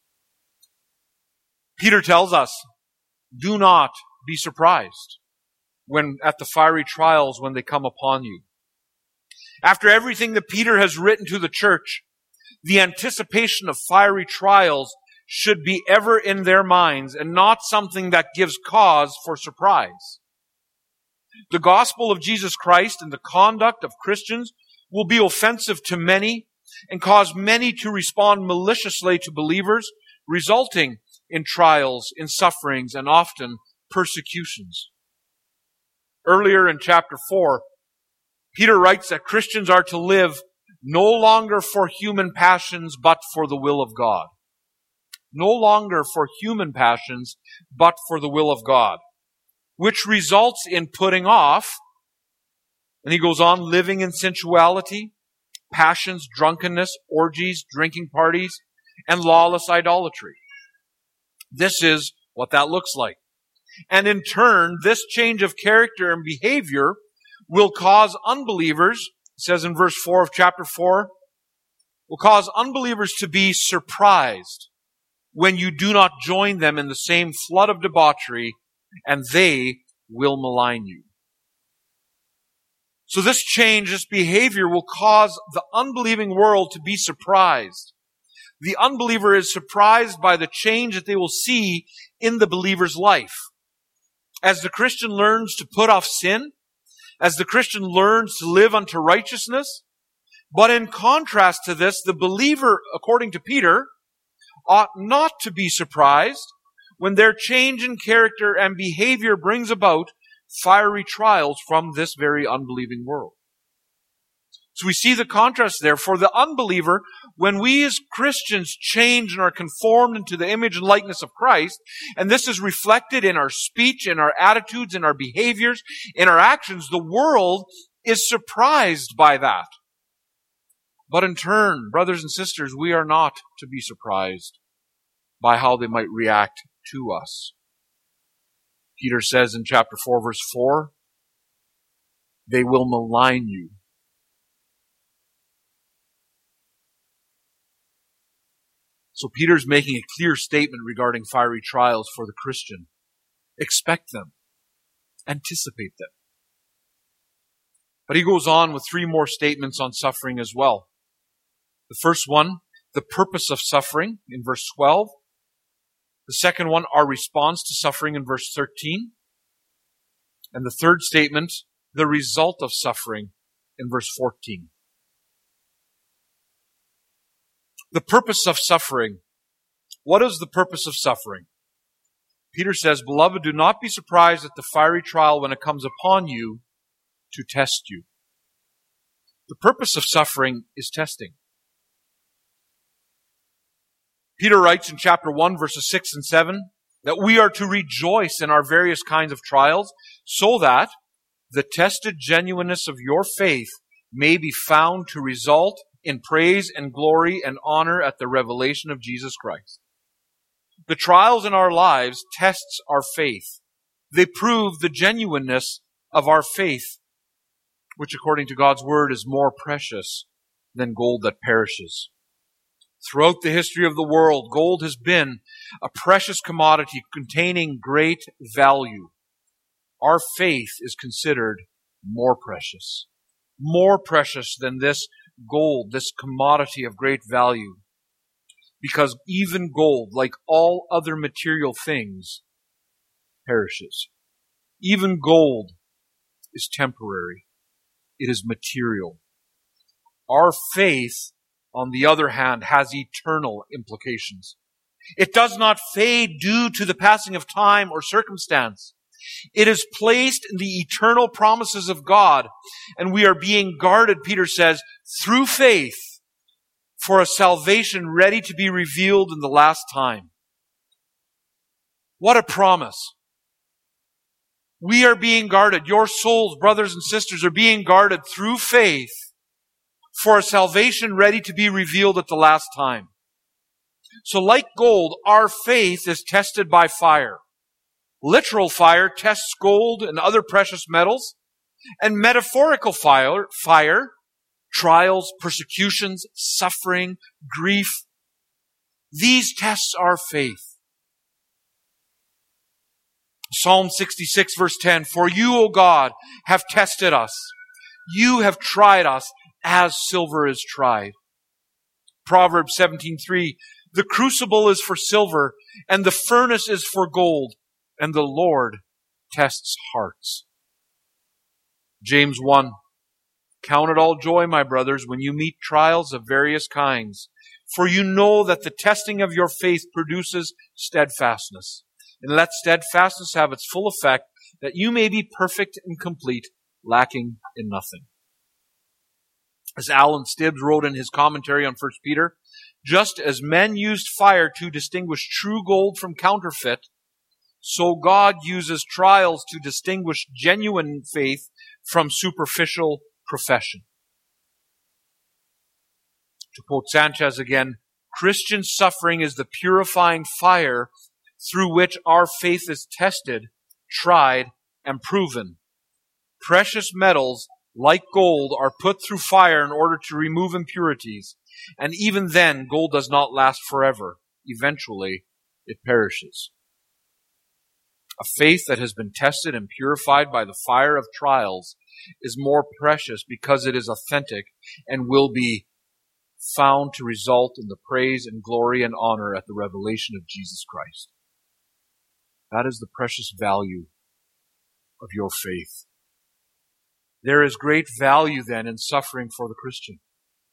Peter tells us, do not be surprised when at the fiery trials when they come upon you. After everything that Peter has written to the church, the anticipation of fiery trials should be ever in their minds and not something that gives cause for surprise. The gospel of Jesus Christ and the conduct of Christians will be offensive to many and cause many to respond maliciously to believers, resulting in trials, in sufferings, and often persecutions. Earlier in chapter 4, Peter writes that Christians are to live no longer for human passions, but for the will of God. No longer for human passions, but for the will of God, which results in putting off, and he goes on, living in sensuality, passions, drunkenness, orgies, drinking parties, and lawless idolatry. This is what that looks like. And in turn, this change of character and behavior will cause unbelievers, it says in verse 4 of chapter 4, will cause unbelievers to be surprised when you do not join them in the same flood of debauchery, and they will malign you. So this change, this behavior will cause the unbelieving world to be surprised. The unbeliever is surprised by the change that they will see in the believer's life. As the Christian learns to put off sin, as the Christian learns to live unto righteousness, But in contrast to this, the believer, according to Peter, ought not to be surprised when their change in character and behavior brings about fiery trials from this very unbelieving world. So we see the contrast there. For the unbeliever, when we as Christians change and are conformed into the image and likeness of Christ, and this is reflected in our speech, in our attitudes, in our behaviors, in our actions, the world is surprised by that. But in turn, brothers and sisters, we are not to be surprised by how they might react to us. Peter says in chapter 4, verse 4, they will malign you. So Peter's making a clear statement regarding fiery trials for the Christian. Expect them. Anticipate them. But he goes on with 3 more statements on suffering as well. The first one, the purpose of suffering in verse 12. The second one, our response to suffering in verse 13. And the third statement, the result of suffering in verse 14. The purpose of suffering. What is the purpose of suffering? Peter says, Beloved, do not be surprised at the fiery trial when it comes upon you to test you. The purpose of suffering is testing. Peter writes in chapter 1, verses 6 and 7, that we are to rejoice in our various kinds of trials, so that the tested genuineness of your faith may be found to result in praise and glory and honor at the revelation of Jesus Christ. The trials in our lives tests our faith. They prove the genuineness of our faith, which according to God's word is more precious than gold that perishes. Throughout the history of the world, gold has been a precious commodity containing great value. Our faith is considered more precious than this gold, this commodity of great value. Because even gold, like all other material things, perishes. Even gold is temporary. It is material. Our faith, on the other hand, has eternal implications. It does not fade due to the passing of time or circumstance. It is placed in the eternal promises of God, and we are being guarded, Peter says, through faith for a salvation ready to be revealed in the last time. What a promise. We are being guarded. Your souls, brothers and sisters, are being guarded through faith for a salvation ready to be revealed at the last time. So like gold, our faith is tested by fire. Literal fire tests gold and other precious metals, and metaphorical fire, trials, persecutions, suffering, grief, these tests our faith. Psalm 66 verse 10, For you, O God, have tested us. You have tried us as silver is tried. Proverbs 17:3, The crucible is for silver, and the furnace is for gold, and the Lord tests hearts. James 1, Count it all joy, my brothers, when you meet trials of various kinds, for you know that the testing of your faith produces steadfastness. And let steadfastness have its full effect, that you may be perfect and complete, lacking in nothing. As Alan Stibbs wrote in his commentary on 1 Peter, just as men used fire to distinguish true gold from counterfeit, so God uses trials to distinguish genuine faith from superficial profession. To quote Sanchez again, Christian suffering is the purifying fire through which our faith is tested, tried, and proven. Precious metals, like gold, are put through fire in order to remove impurities, and even then, gold does not last forever. Eventually, it perishes. A faith that has been tested and purified by the fire of trials is more precious because it is authentic and will be found to result in the praise and glory and honor at the revelation of Jesus Christ. That is the precious value of your faith. There is great value then in suffering for the Christian.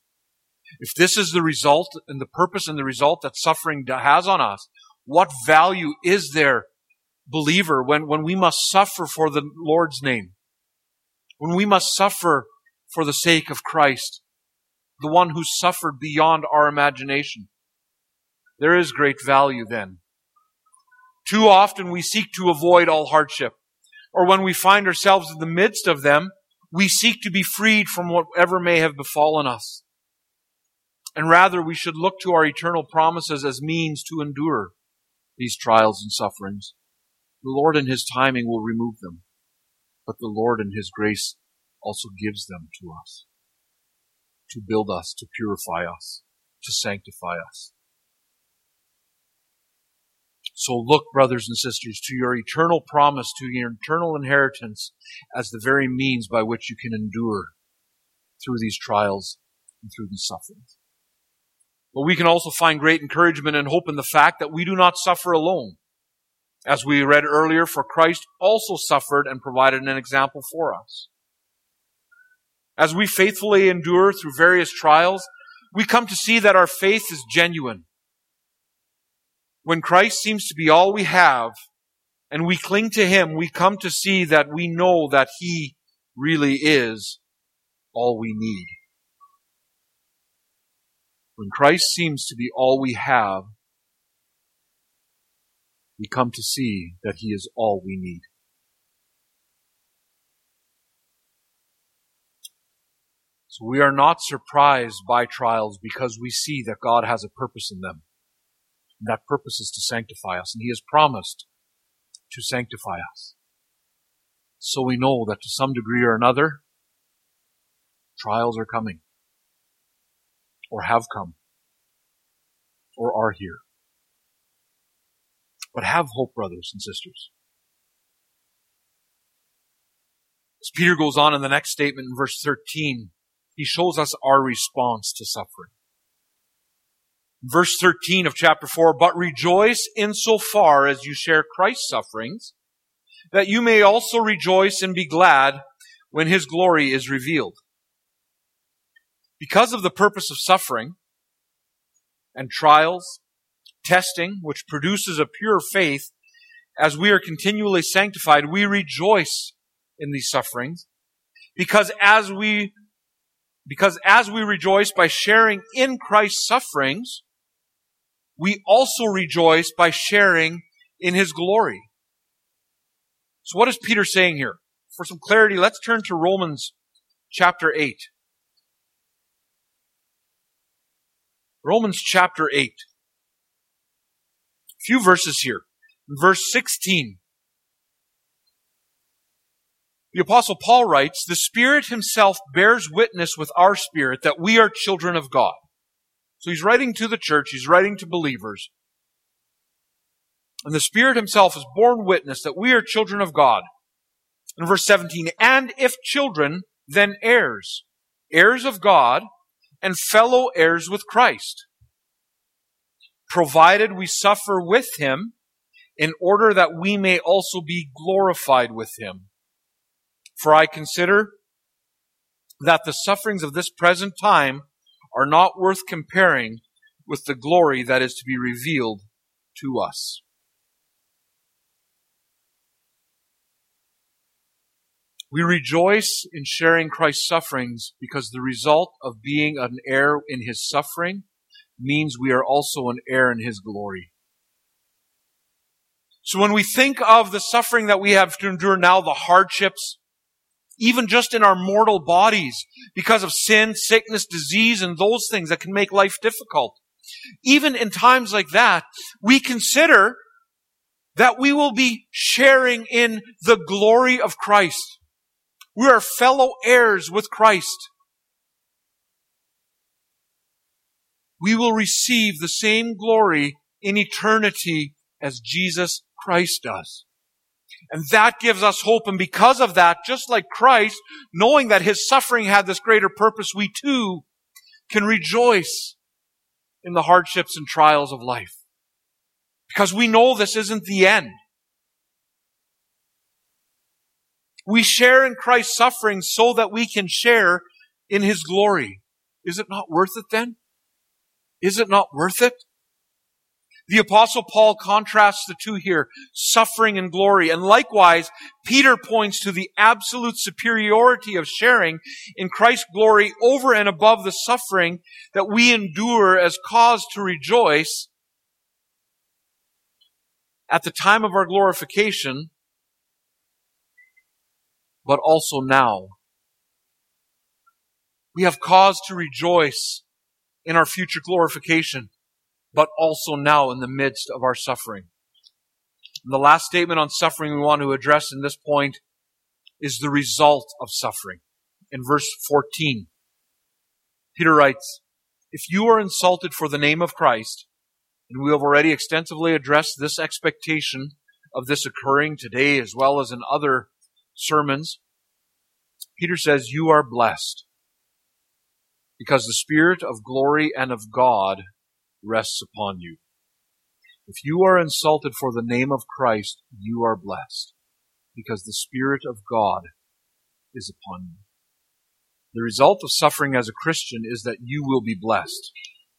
If this is the result and the purpose and the result that suffering has on us, what value is there, believer, when we must suffer for the Lord's name? When we must suffer for the sake of Christ, the one who suffered beyond our imagination. There is great value then. Too often we seek to avoid all hardship, or when we find ourselves in the midst of them, we seek to be freed from whatever may have befallen us. And rather, we should look to our eternal promises as means to endure these trials and sufferings. The Lord in His timing will remove them, but the Lord in His grace also gives them to us, to build us, to purify us, to sanctify us. So look, brothers and sisters, to your eternal promise, to your eternal inheritance as the very means by which you can endure through these trials and through these sufferings. But we can also find great encouragement and hope in the fact that we do not suffer alone. As we read earlier, for Christ also suffered and provided an example for us. As we faithfully endure through various trials, we come to see that our faith is genuine. When Christ seems to be all we have, and we cling to Him, we come to see that we know that He really is all we need. When Christ seems to be all we have, we come to see that He is all we need. So we are not surprised by trials because we see that God has a purpose in them. And that purpose is to sanctify us, and He has promised to sanctify us. So we know that to some degree or another, trials are coming, or have come, or are here. But have hope, brothers and sisters. As Peter goes on in the next statement in verse 13, he shows us our response to suffering. Verse 13 of chapter 4, but rejoice insofar as you share Christ's sufferings, that you may also rejoice and be glad when His glory is revealed. Because of the purpose of suffering and trials, testing, which produces a pure faith, as we are continually sanctified, we rejoice in these sufferings, because as we rejoice by sharing in Christ's sufferings, we also rejoice by sharing in His glory. So what is Peter saying here? For some clarity, let's turn to Romans chapter 8. Romans chapter 8. A few verses here. In verse 16, the Apostle Paul writes, the Spirit Himself bears witness with our spirit that we are children of God. So he's writing to the church, he's writing to believers. And the Spirit Himself has borne witness that we are children of God. In verse 17, and if children, then heirs, heirs of God, and fellow heirs with Christ, provided we suffer with Him, in order that we may also be glorified with Him. For I consider that the sufferings of this present time are not worth comparing with the glory that is to be revealed to us. We rejoice in sharing Christ's sufferings because the result of being an heir in His suffering means we are also an heir in His glory. So when we think of the suffering that we have to endure now, the hardships, even just in our mortal bodies, because of sin, sickness, disease, and those things that can make life difficult. Even in times like that, we consider that we will be sharing in the glory of Christ. We are fellow heirs with Christ. We will receive the same glory in eternity as Jesus Christ does. And that gives us hope. And because of that, just like Christ, knowing that His suffering had this greater purpose, we too can rejoice in the hardships and trials of life. Because we know this isn't the end. We share in Christ's suffering so that we can share in His glory. Is it not worth it then? Is it not worth it? The Apostle Paul contrasts the two here, suffering and glory. And likewise, Peter points to the absolute superiority of sharing in Christ's glory over and above the suffering that we endure as cause to rejoice at the time of our glorification, but also now. We have cause to rejoice in our future glorification, but also now in the midst of our suffering. And the last statement on suffering we want to address in this point is the result of suffering. In verse 14, Peter writes, "If you are insulted for the name of Christ," and we have already extensively addressed this expectation of this occurring today as well as in other sermons, Peter says, "You are blessed, because the Spirit of glory and of God rests upon you." If you are insulted for the name of Christ, you are blessed, because the Spirit of God is upon you. The result of suffering as a Christian is that you will be blessed.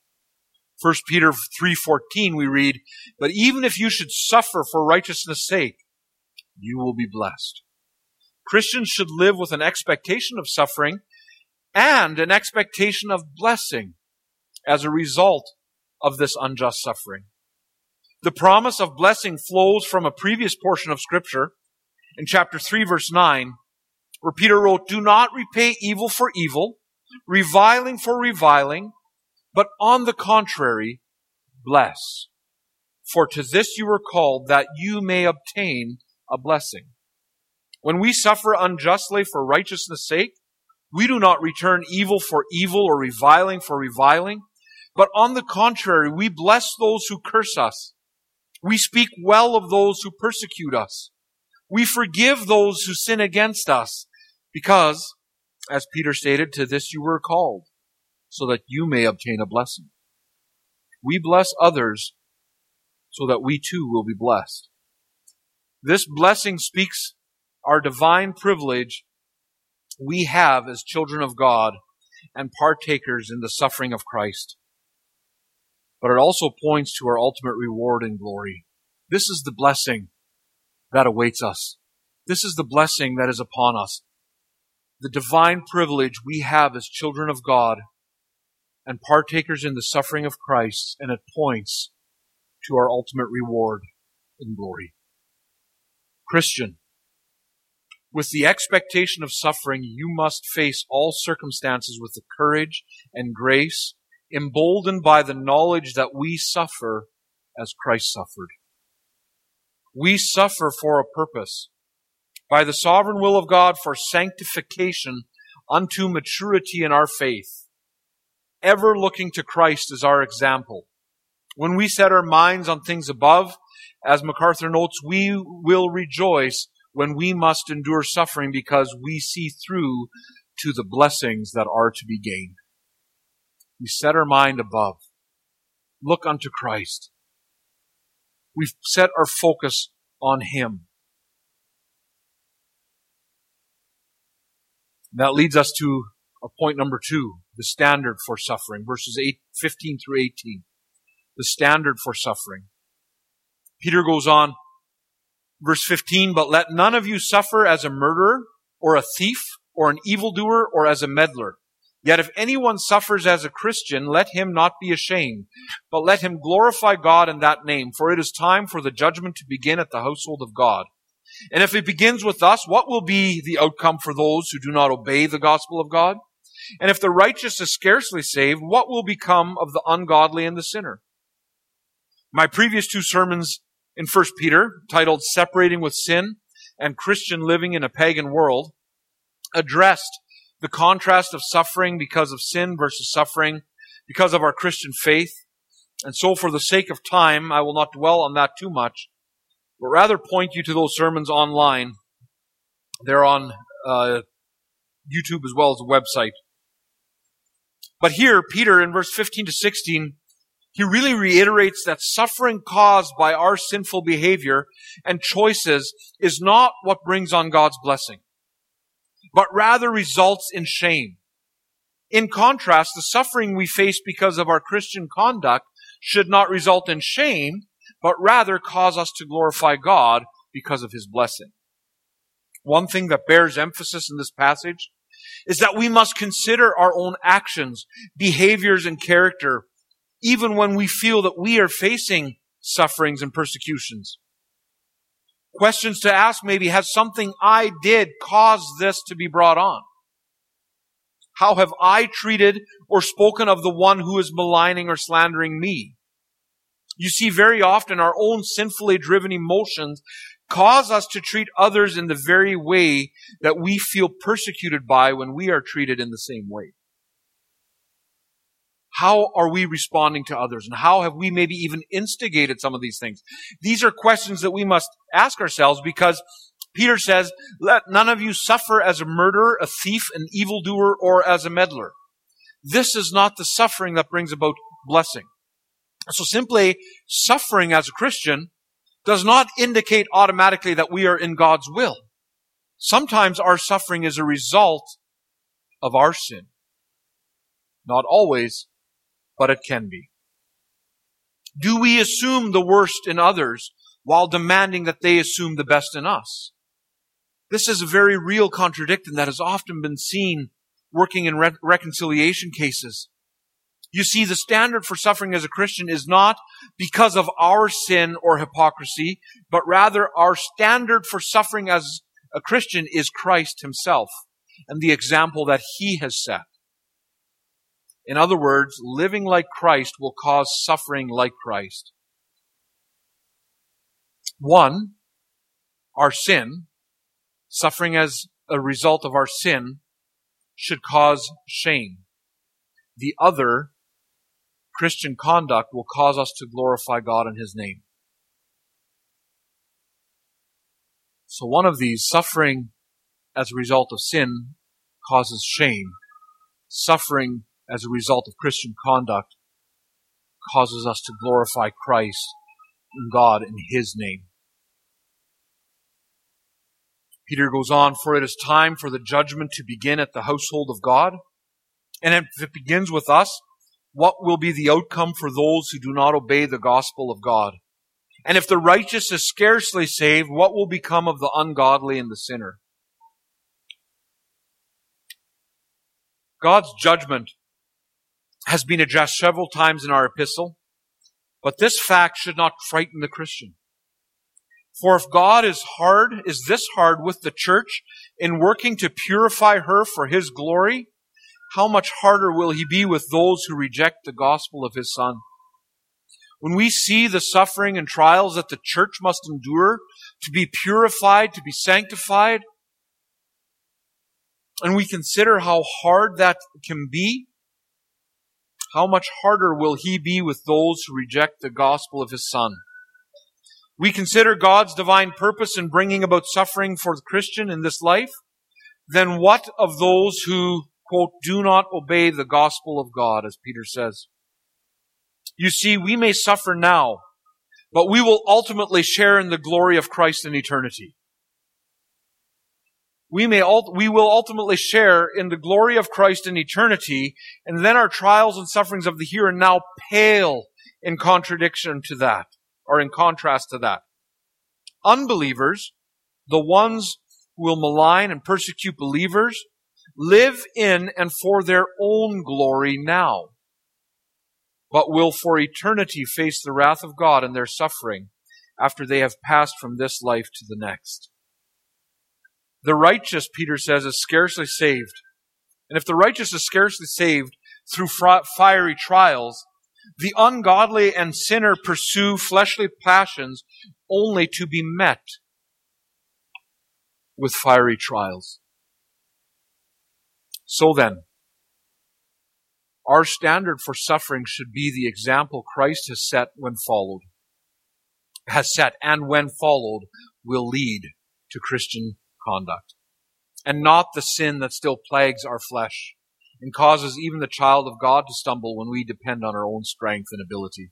1 Peter 3:14 we read, "But even if you should suffer for righteousness' sake, you will be blessed." Christians should live with an expectation of suffering and an expectation of blessing as a result of this unjust suffering. The promise of blessing flows from a previous portion of Scripture in chapter 3, verse 9, where Peter wrote, "Do not repay evil for evil, reviling for reviling, but on the contrary, bless. For to this you were called, that you may obtain a blessing." When we suffer unjustly for righteousness' sake, we do not return evil for evil or reviling for reviling, but on the contrary, we bless those who curse us. We speak well of those who persecute us. We forgive those who sin against us, because, as Peter stated, to this you were called, so that you may obtain a blessing. We bless others so that we too will be blessed. This blessing speaks our divine privilege we have as children of God and partakers in the suffering of Christ. But it also points to our ultimate reward and glory. This is the blessing that awaits us. This is the blessing that is upon us. The divine privilege we have as children of God and partakers in the suffering of Christ, and it points to our ultimate reward and glory. Christian, with the expectation of suffering, you must face all circumstances with the courage and grace, emboldened by the knowledge that we suffer as Christ suffered. We suffer for a purpose, by the sovereign will of God, for sanctification unto maturity in our faith, ever looking to Christ as our example. When we set our minds on things above, as MacArthur notes, we will rejoice when we must endure suffering, because we see through to the blessings that are to be gained. We set our mind above. Look unto Christ. We've set our focus on Him. That leads us to point number 2, the standard for suffering, verses 15 through 18. The standard for suffering. Peter goes on, verse 15, "But let none of you suffer as a murderer, or a thief, or an evildoer, or as a meddler. Yet if anyone suffers as a Christian, let him not be ashamed, but let him glorify God in that name. For it is time for the judgment to begin at the household of God. And if it begins with us, what will be the outcome for those who do not obey the gospel of God? And if the righteous is scarcely saved, what will become of the ungodly and the sinner?" My previous 2 sermons in 1 Peter, titled "Separating with Sin" and "Christian Living in a Pagan World," addressed the contrast of suffering because of sin versus suffering because of our Christian faith. And so for the sake of time, I will not dwell on that too much, but rather point you to those sermons online. They're on YouTube as well as the website. But here, Peter, in verse 15 to 16, he really reiterates that suffering caused by our sinful behavior and choices is not what brings on God's blessing, but rather results in shame. In contrast, the suffering we face because of our Christian conduct should not result in shame, but rather cause us to glorify God because of His blessing. One thing that bears emphasis in this passage is that we must consider our own actions, behaviors, and character, even when we feel that we are facing sufferings and persecutions. Questions to ask maybe, has something I did caused this to be brought on? How have I treated or spoken of the one who is maligning or slandering me? You see, very often our own sinfully driven emotions cause us to treat others in the very way that we feel persecuted by when we are treated in the same way. How are we responding to others? And how have we maybe even instigated some of these things? These are questions that we must ask ourselves, because Peter says, let none of you suffer as a murderer, a thief, an evildoer, or as a meddler. This is not the suffering that brings about blessing. So simply suffering as a Christian does not indicate automatically that we are in God's will. Sometimes our suffering is a result of our sin. Not always, but it can be. Do we assume the worst in others while demanding that they assume the best in us? This is a very real contradiction that has often been seen working in reconciliation cases. You see, the standard for suffering as a Christian is not because of our sin or hypocrisy, but rather our standard for suffering as a Christian is Christ Himself and the example that He has set. In other words, living like Christ will cause suffering like Christ. One, our sin, suffering as a result of our sin, should cause shame. The other, Christian conduct, will cause us to glorify God in His name. So one of these, suffering as a result of sin, causes shame. Suffering as a result of Christian conduct causes us to glorify Christ and God in His name. Peter goes on, for it is time for the judgment to begin at the household of God. And if it begins with us, what will be the outcome for those who do not obey the gospel of God? And if the righteous is scarcely saved, what will become of the ungodly and the sinner? God's judgment has been addressed several times in our epistle, but this fact should not frighten the Christian. For if God is this hard with the church in working to purify her for His glory, how much harder will He be with those who reject the gospel of His Son? When we see the suffering and trials that the church must endure to be purified, to be sanctified, and we consider how hard that can be, how much harder will He be with those who reject the gospel of His Son? We consider God's divine purpose in bringing about suffering for the Christian in this life. Then what of those who, quote, do not obey the gospel of God, as Peter says? You see, we may suffer now, but we will ultimately share in the glory of Christ in eternity. We will ultimately share in the glory of Christ in eternity, and then our trials and sufferings of the here and now pale in contradiction to that, or in contrast to that. Unbelievers, the ones who will malign and persecute believers, live in and for their own glory now, but will for eternity face the wrath of God in their suffering after they have passed from this life to the next. The righteous, Peter says, is scarcely saved. And if the righteous is scarcely saved through fiery trials, the ungodly and sinner pursue fleshly passions only to be met with fiery trials. So then, our standard for suffering should be the example Christ has set and when followed will lead to Christian conduct, and not the sin that still plagues our flesh and causes even the child of God to stumble when we depend on our own strength and ability.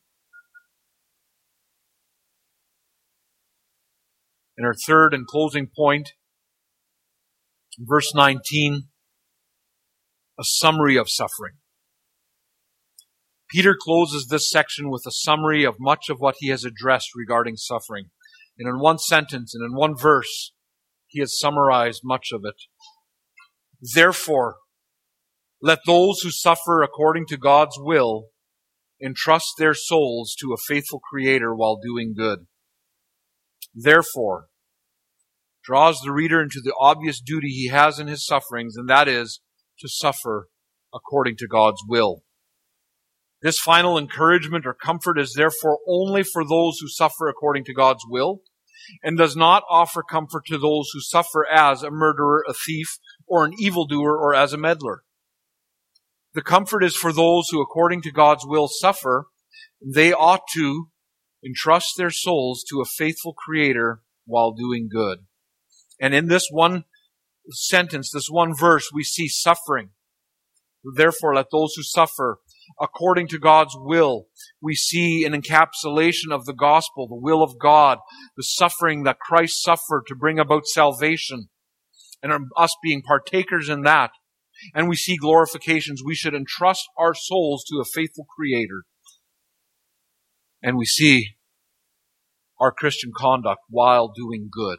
And our third and closing point, verse 19, a summary of suffering. Peter closes this section with a summary of much of what he has addressed regarding suffering. And in one sentence and in one verse, he has summarized much of it. Therefore, let those who suffer according to God's will entrust their souls to a faithful Creator while doing good. Therefore, draws the reader into the obvious duty he has in his sufferings, and that is to suffer according to God's will. This final encouragement or comfort is therefore only for those who suffer according to God's will, and does not offer comfort to those who suffer as a murderer, a thief, or an evildoer, or as a meddler. The comfort is for those who, according to God's will, suffer. They ought to entrust their souls to a faithful Creator while doing good. And in this one sentence, this one verse, we see suffering. Therefore, let those who suffer according to God's will. We see an encapsulation of the gospel, the will of God, the suffering that Christ suffered to bring about salvation, and us being partakers in that. And we see glorifications. We should entrust our souls to a faithful Creator. And we see our Christian conduct while doing good.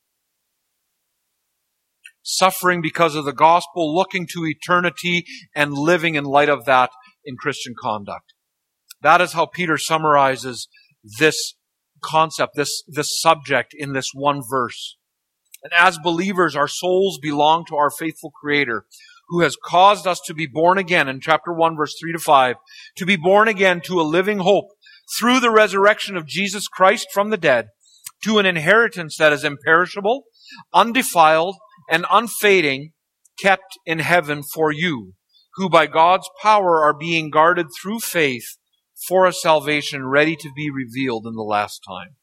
Suffering because of the gospel, looking to eternity, and living in light of that in Christian conduct. That is how Peter summarizes this concept, this subject in this one verse. And as believers, our souls belong to our faithful Creator, who has caused us to be born again, in chapter 1, verse 3 to 5, to be born again to a living hope through the resurrection of Jesus Christ from the dead, to an inheritance that is imperishable, undefiled, and unfading, kept in heaven for you, who by God's power are being guarded through faith for a salvation ready to be revealed in the last time.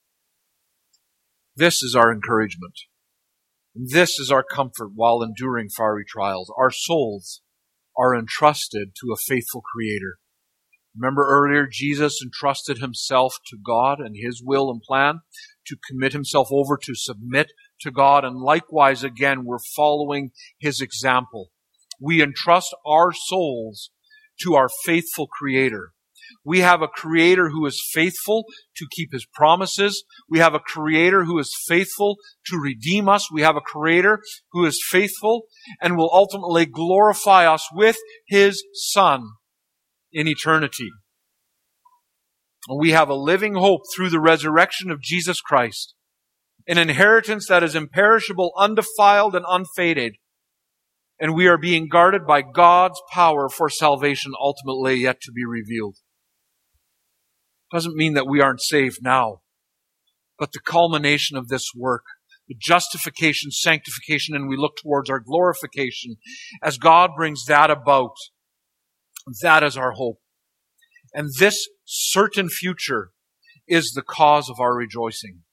This is our encouragement. This is our comfort while enduring fiery trials. Our souls are entrusted to a faithful Creator. Remember earlier, Jesus entrusted himself to God and his will and plan, to commit himself over, to submit to God, and likewise again, we're following his example. We entrust our souls to our faithful Creator. We have a Creator who is faithful to keep his promises. We have a Creator who is faithful to redeem us. We have a Creator who is faithful and will ultimately glorify us with his Son in eternity. And we have a living hope through the resurrection of Jesus Christ, an inheritance that is imperishable, undefiled, and unfaded. And we are being guarded by God's power for salvation ultimately yet to be revealed. Doesn't mean that we aren't saved now, but the culmination of this work, the justification, sanctification, and we look towards our glorification as God brings that about. That is our hope. And this certain future is the cause of our rejoicing.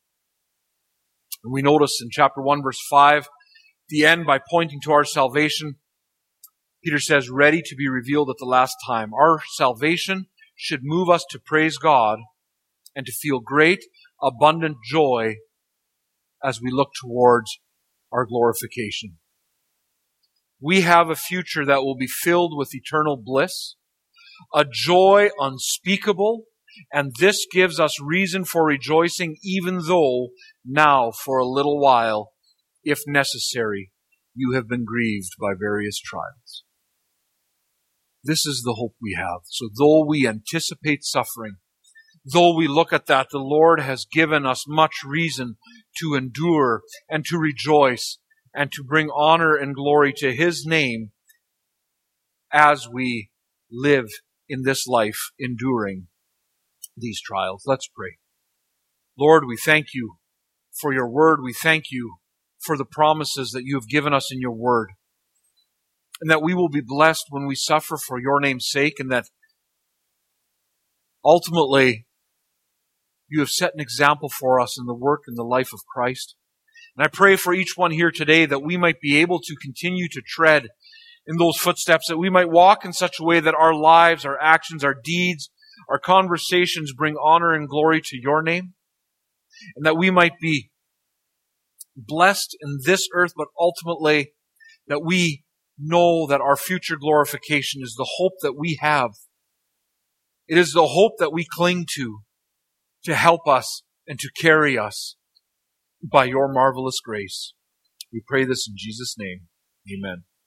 And we notice in chapter 1, verse 5, the end, by pointing to our salvation, Peter says, ready to be revealed at the last time. Our salvation should move us to praise God and to feel great, abundant joy as we look towards our glorification. We have a future that will be filled with eternal bliss, a joy unspeakable, and this gives us reason for rejoicing, even though now, for a little while, if necessary, you have been grieved by various trials. This is the hope we have. So though we anticipate suffering, though we look at that, the Lord has given us much reason to endure and to rejoice and to bring honor and glory to his name as we live in this life enduring these trials. Let's pray. Lord, we thank you for your word. We thank you for the promises that you have given us in your word, and that we will be blessed when we suffer for your name's sake, and that ultimately you have set an example for us in the work and the life of Christ. And I pray for each one here today that we might be able to continue to tread in those footsteps, that we might walk in such a way that our lives, our actions, our deeds, our conversations bring honor and glory to your name, and that we might be blessed in this earth, but ultimately that we know that our future glorification is the hope that we have. It is the hope that we cling to help us and to carry us by your marvelous grace. We pray this in Jesus' name. Amen.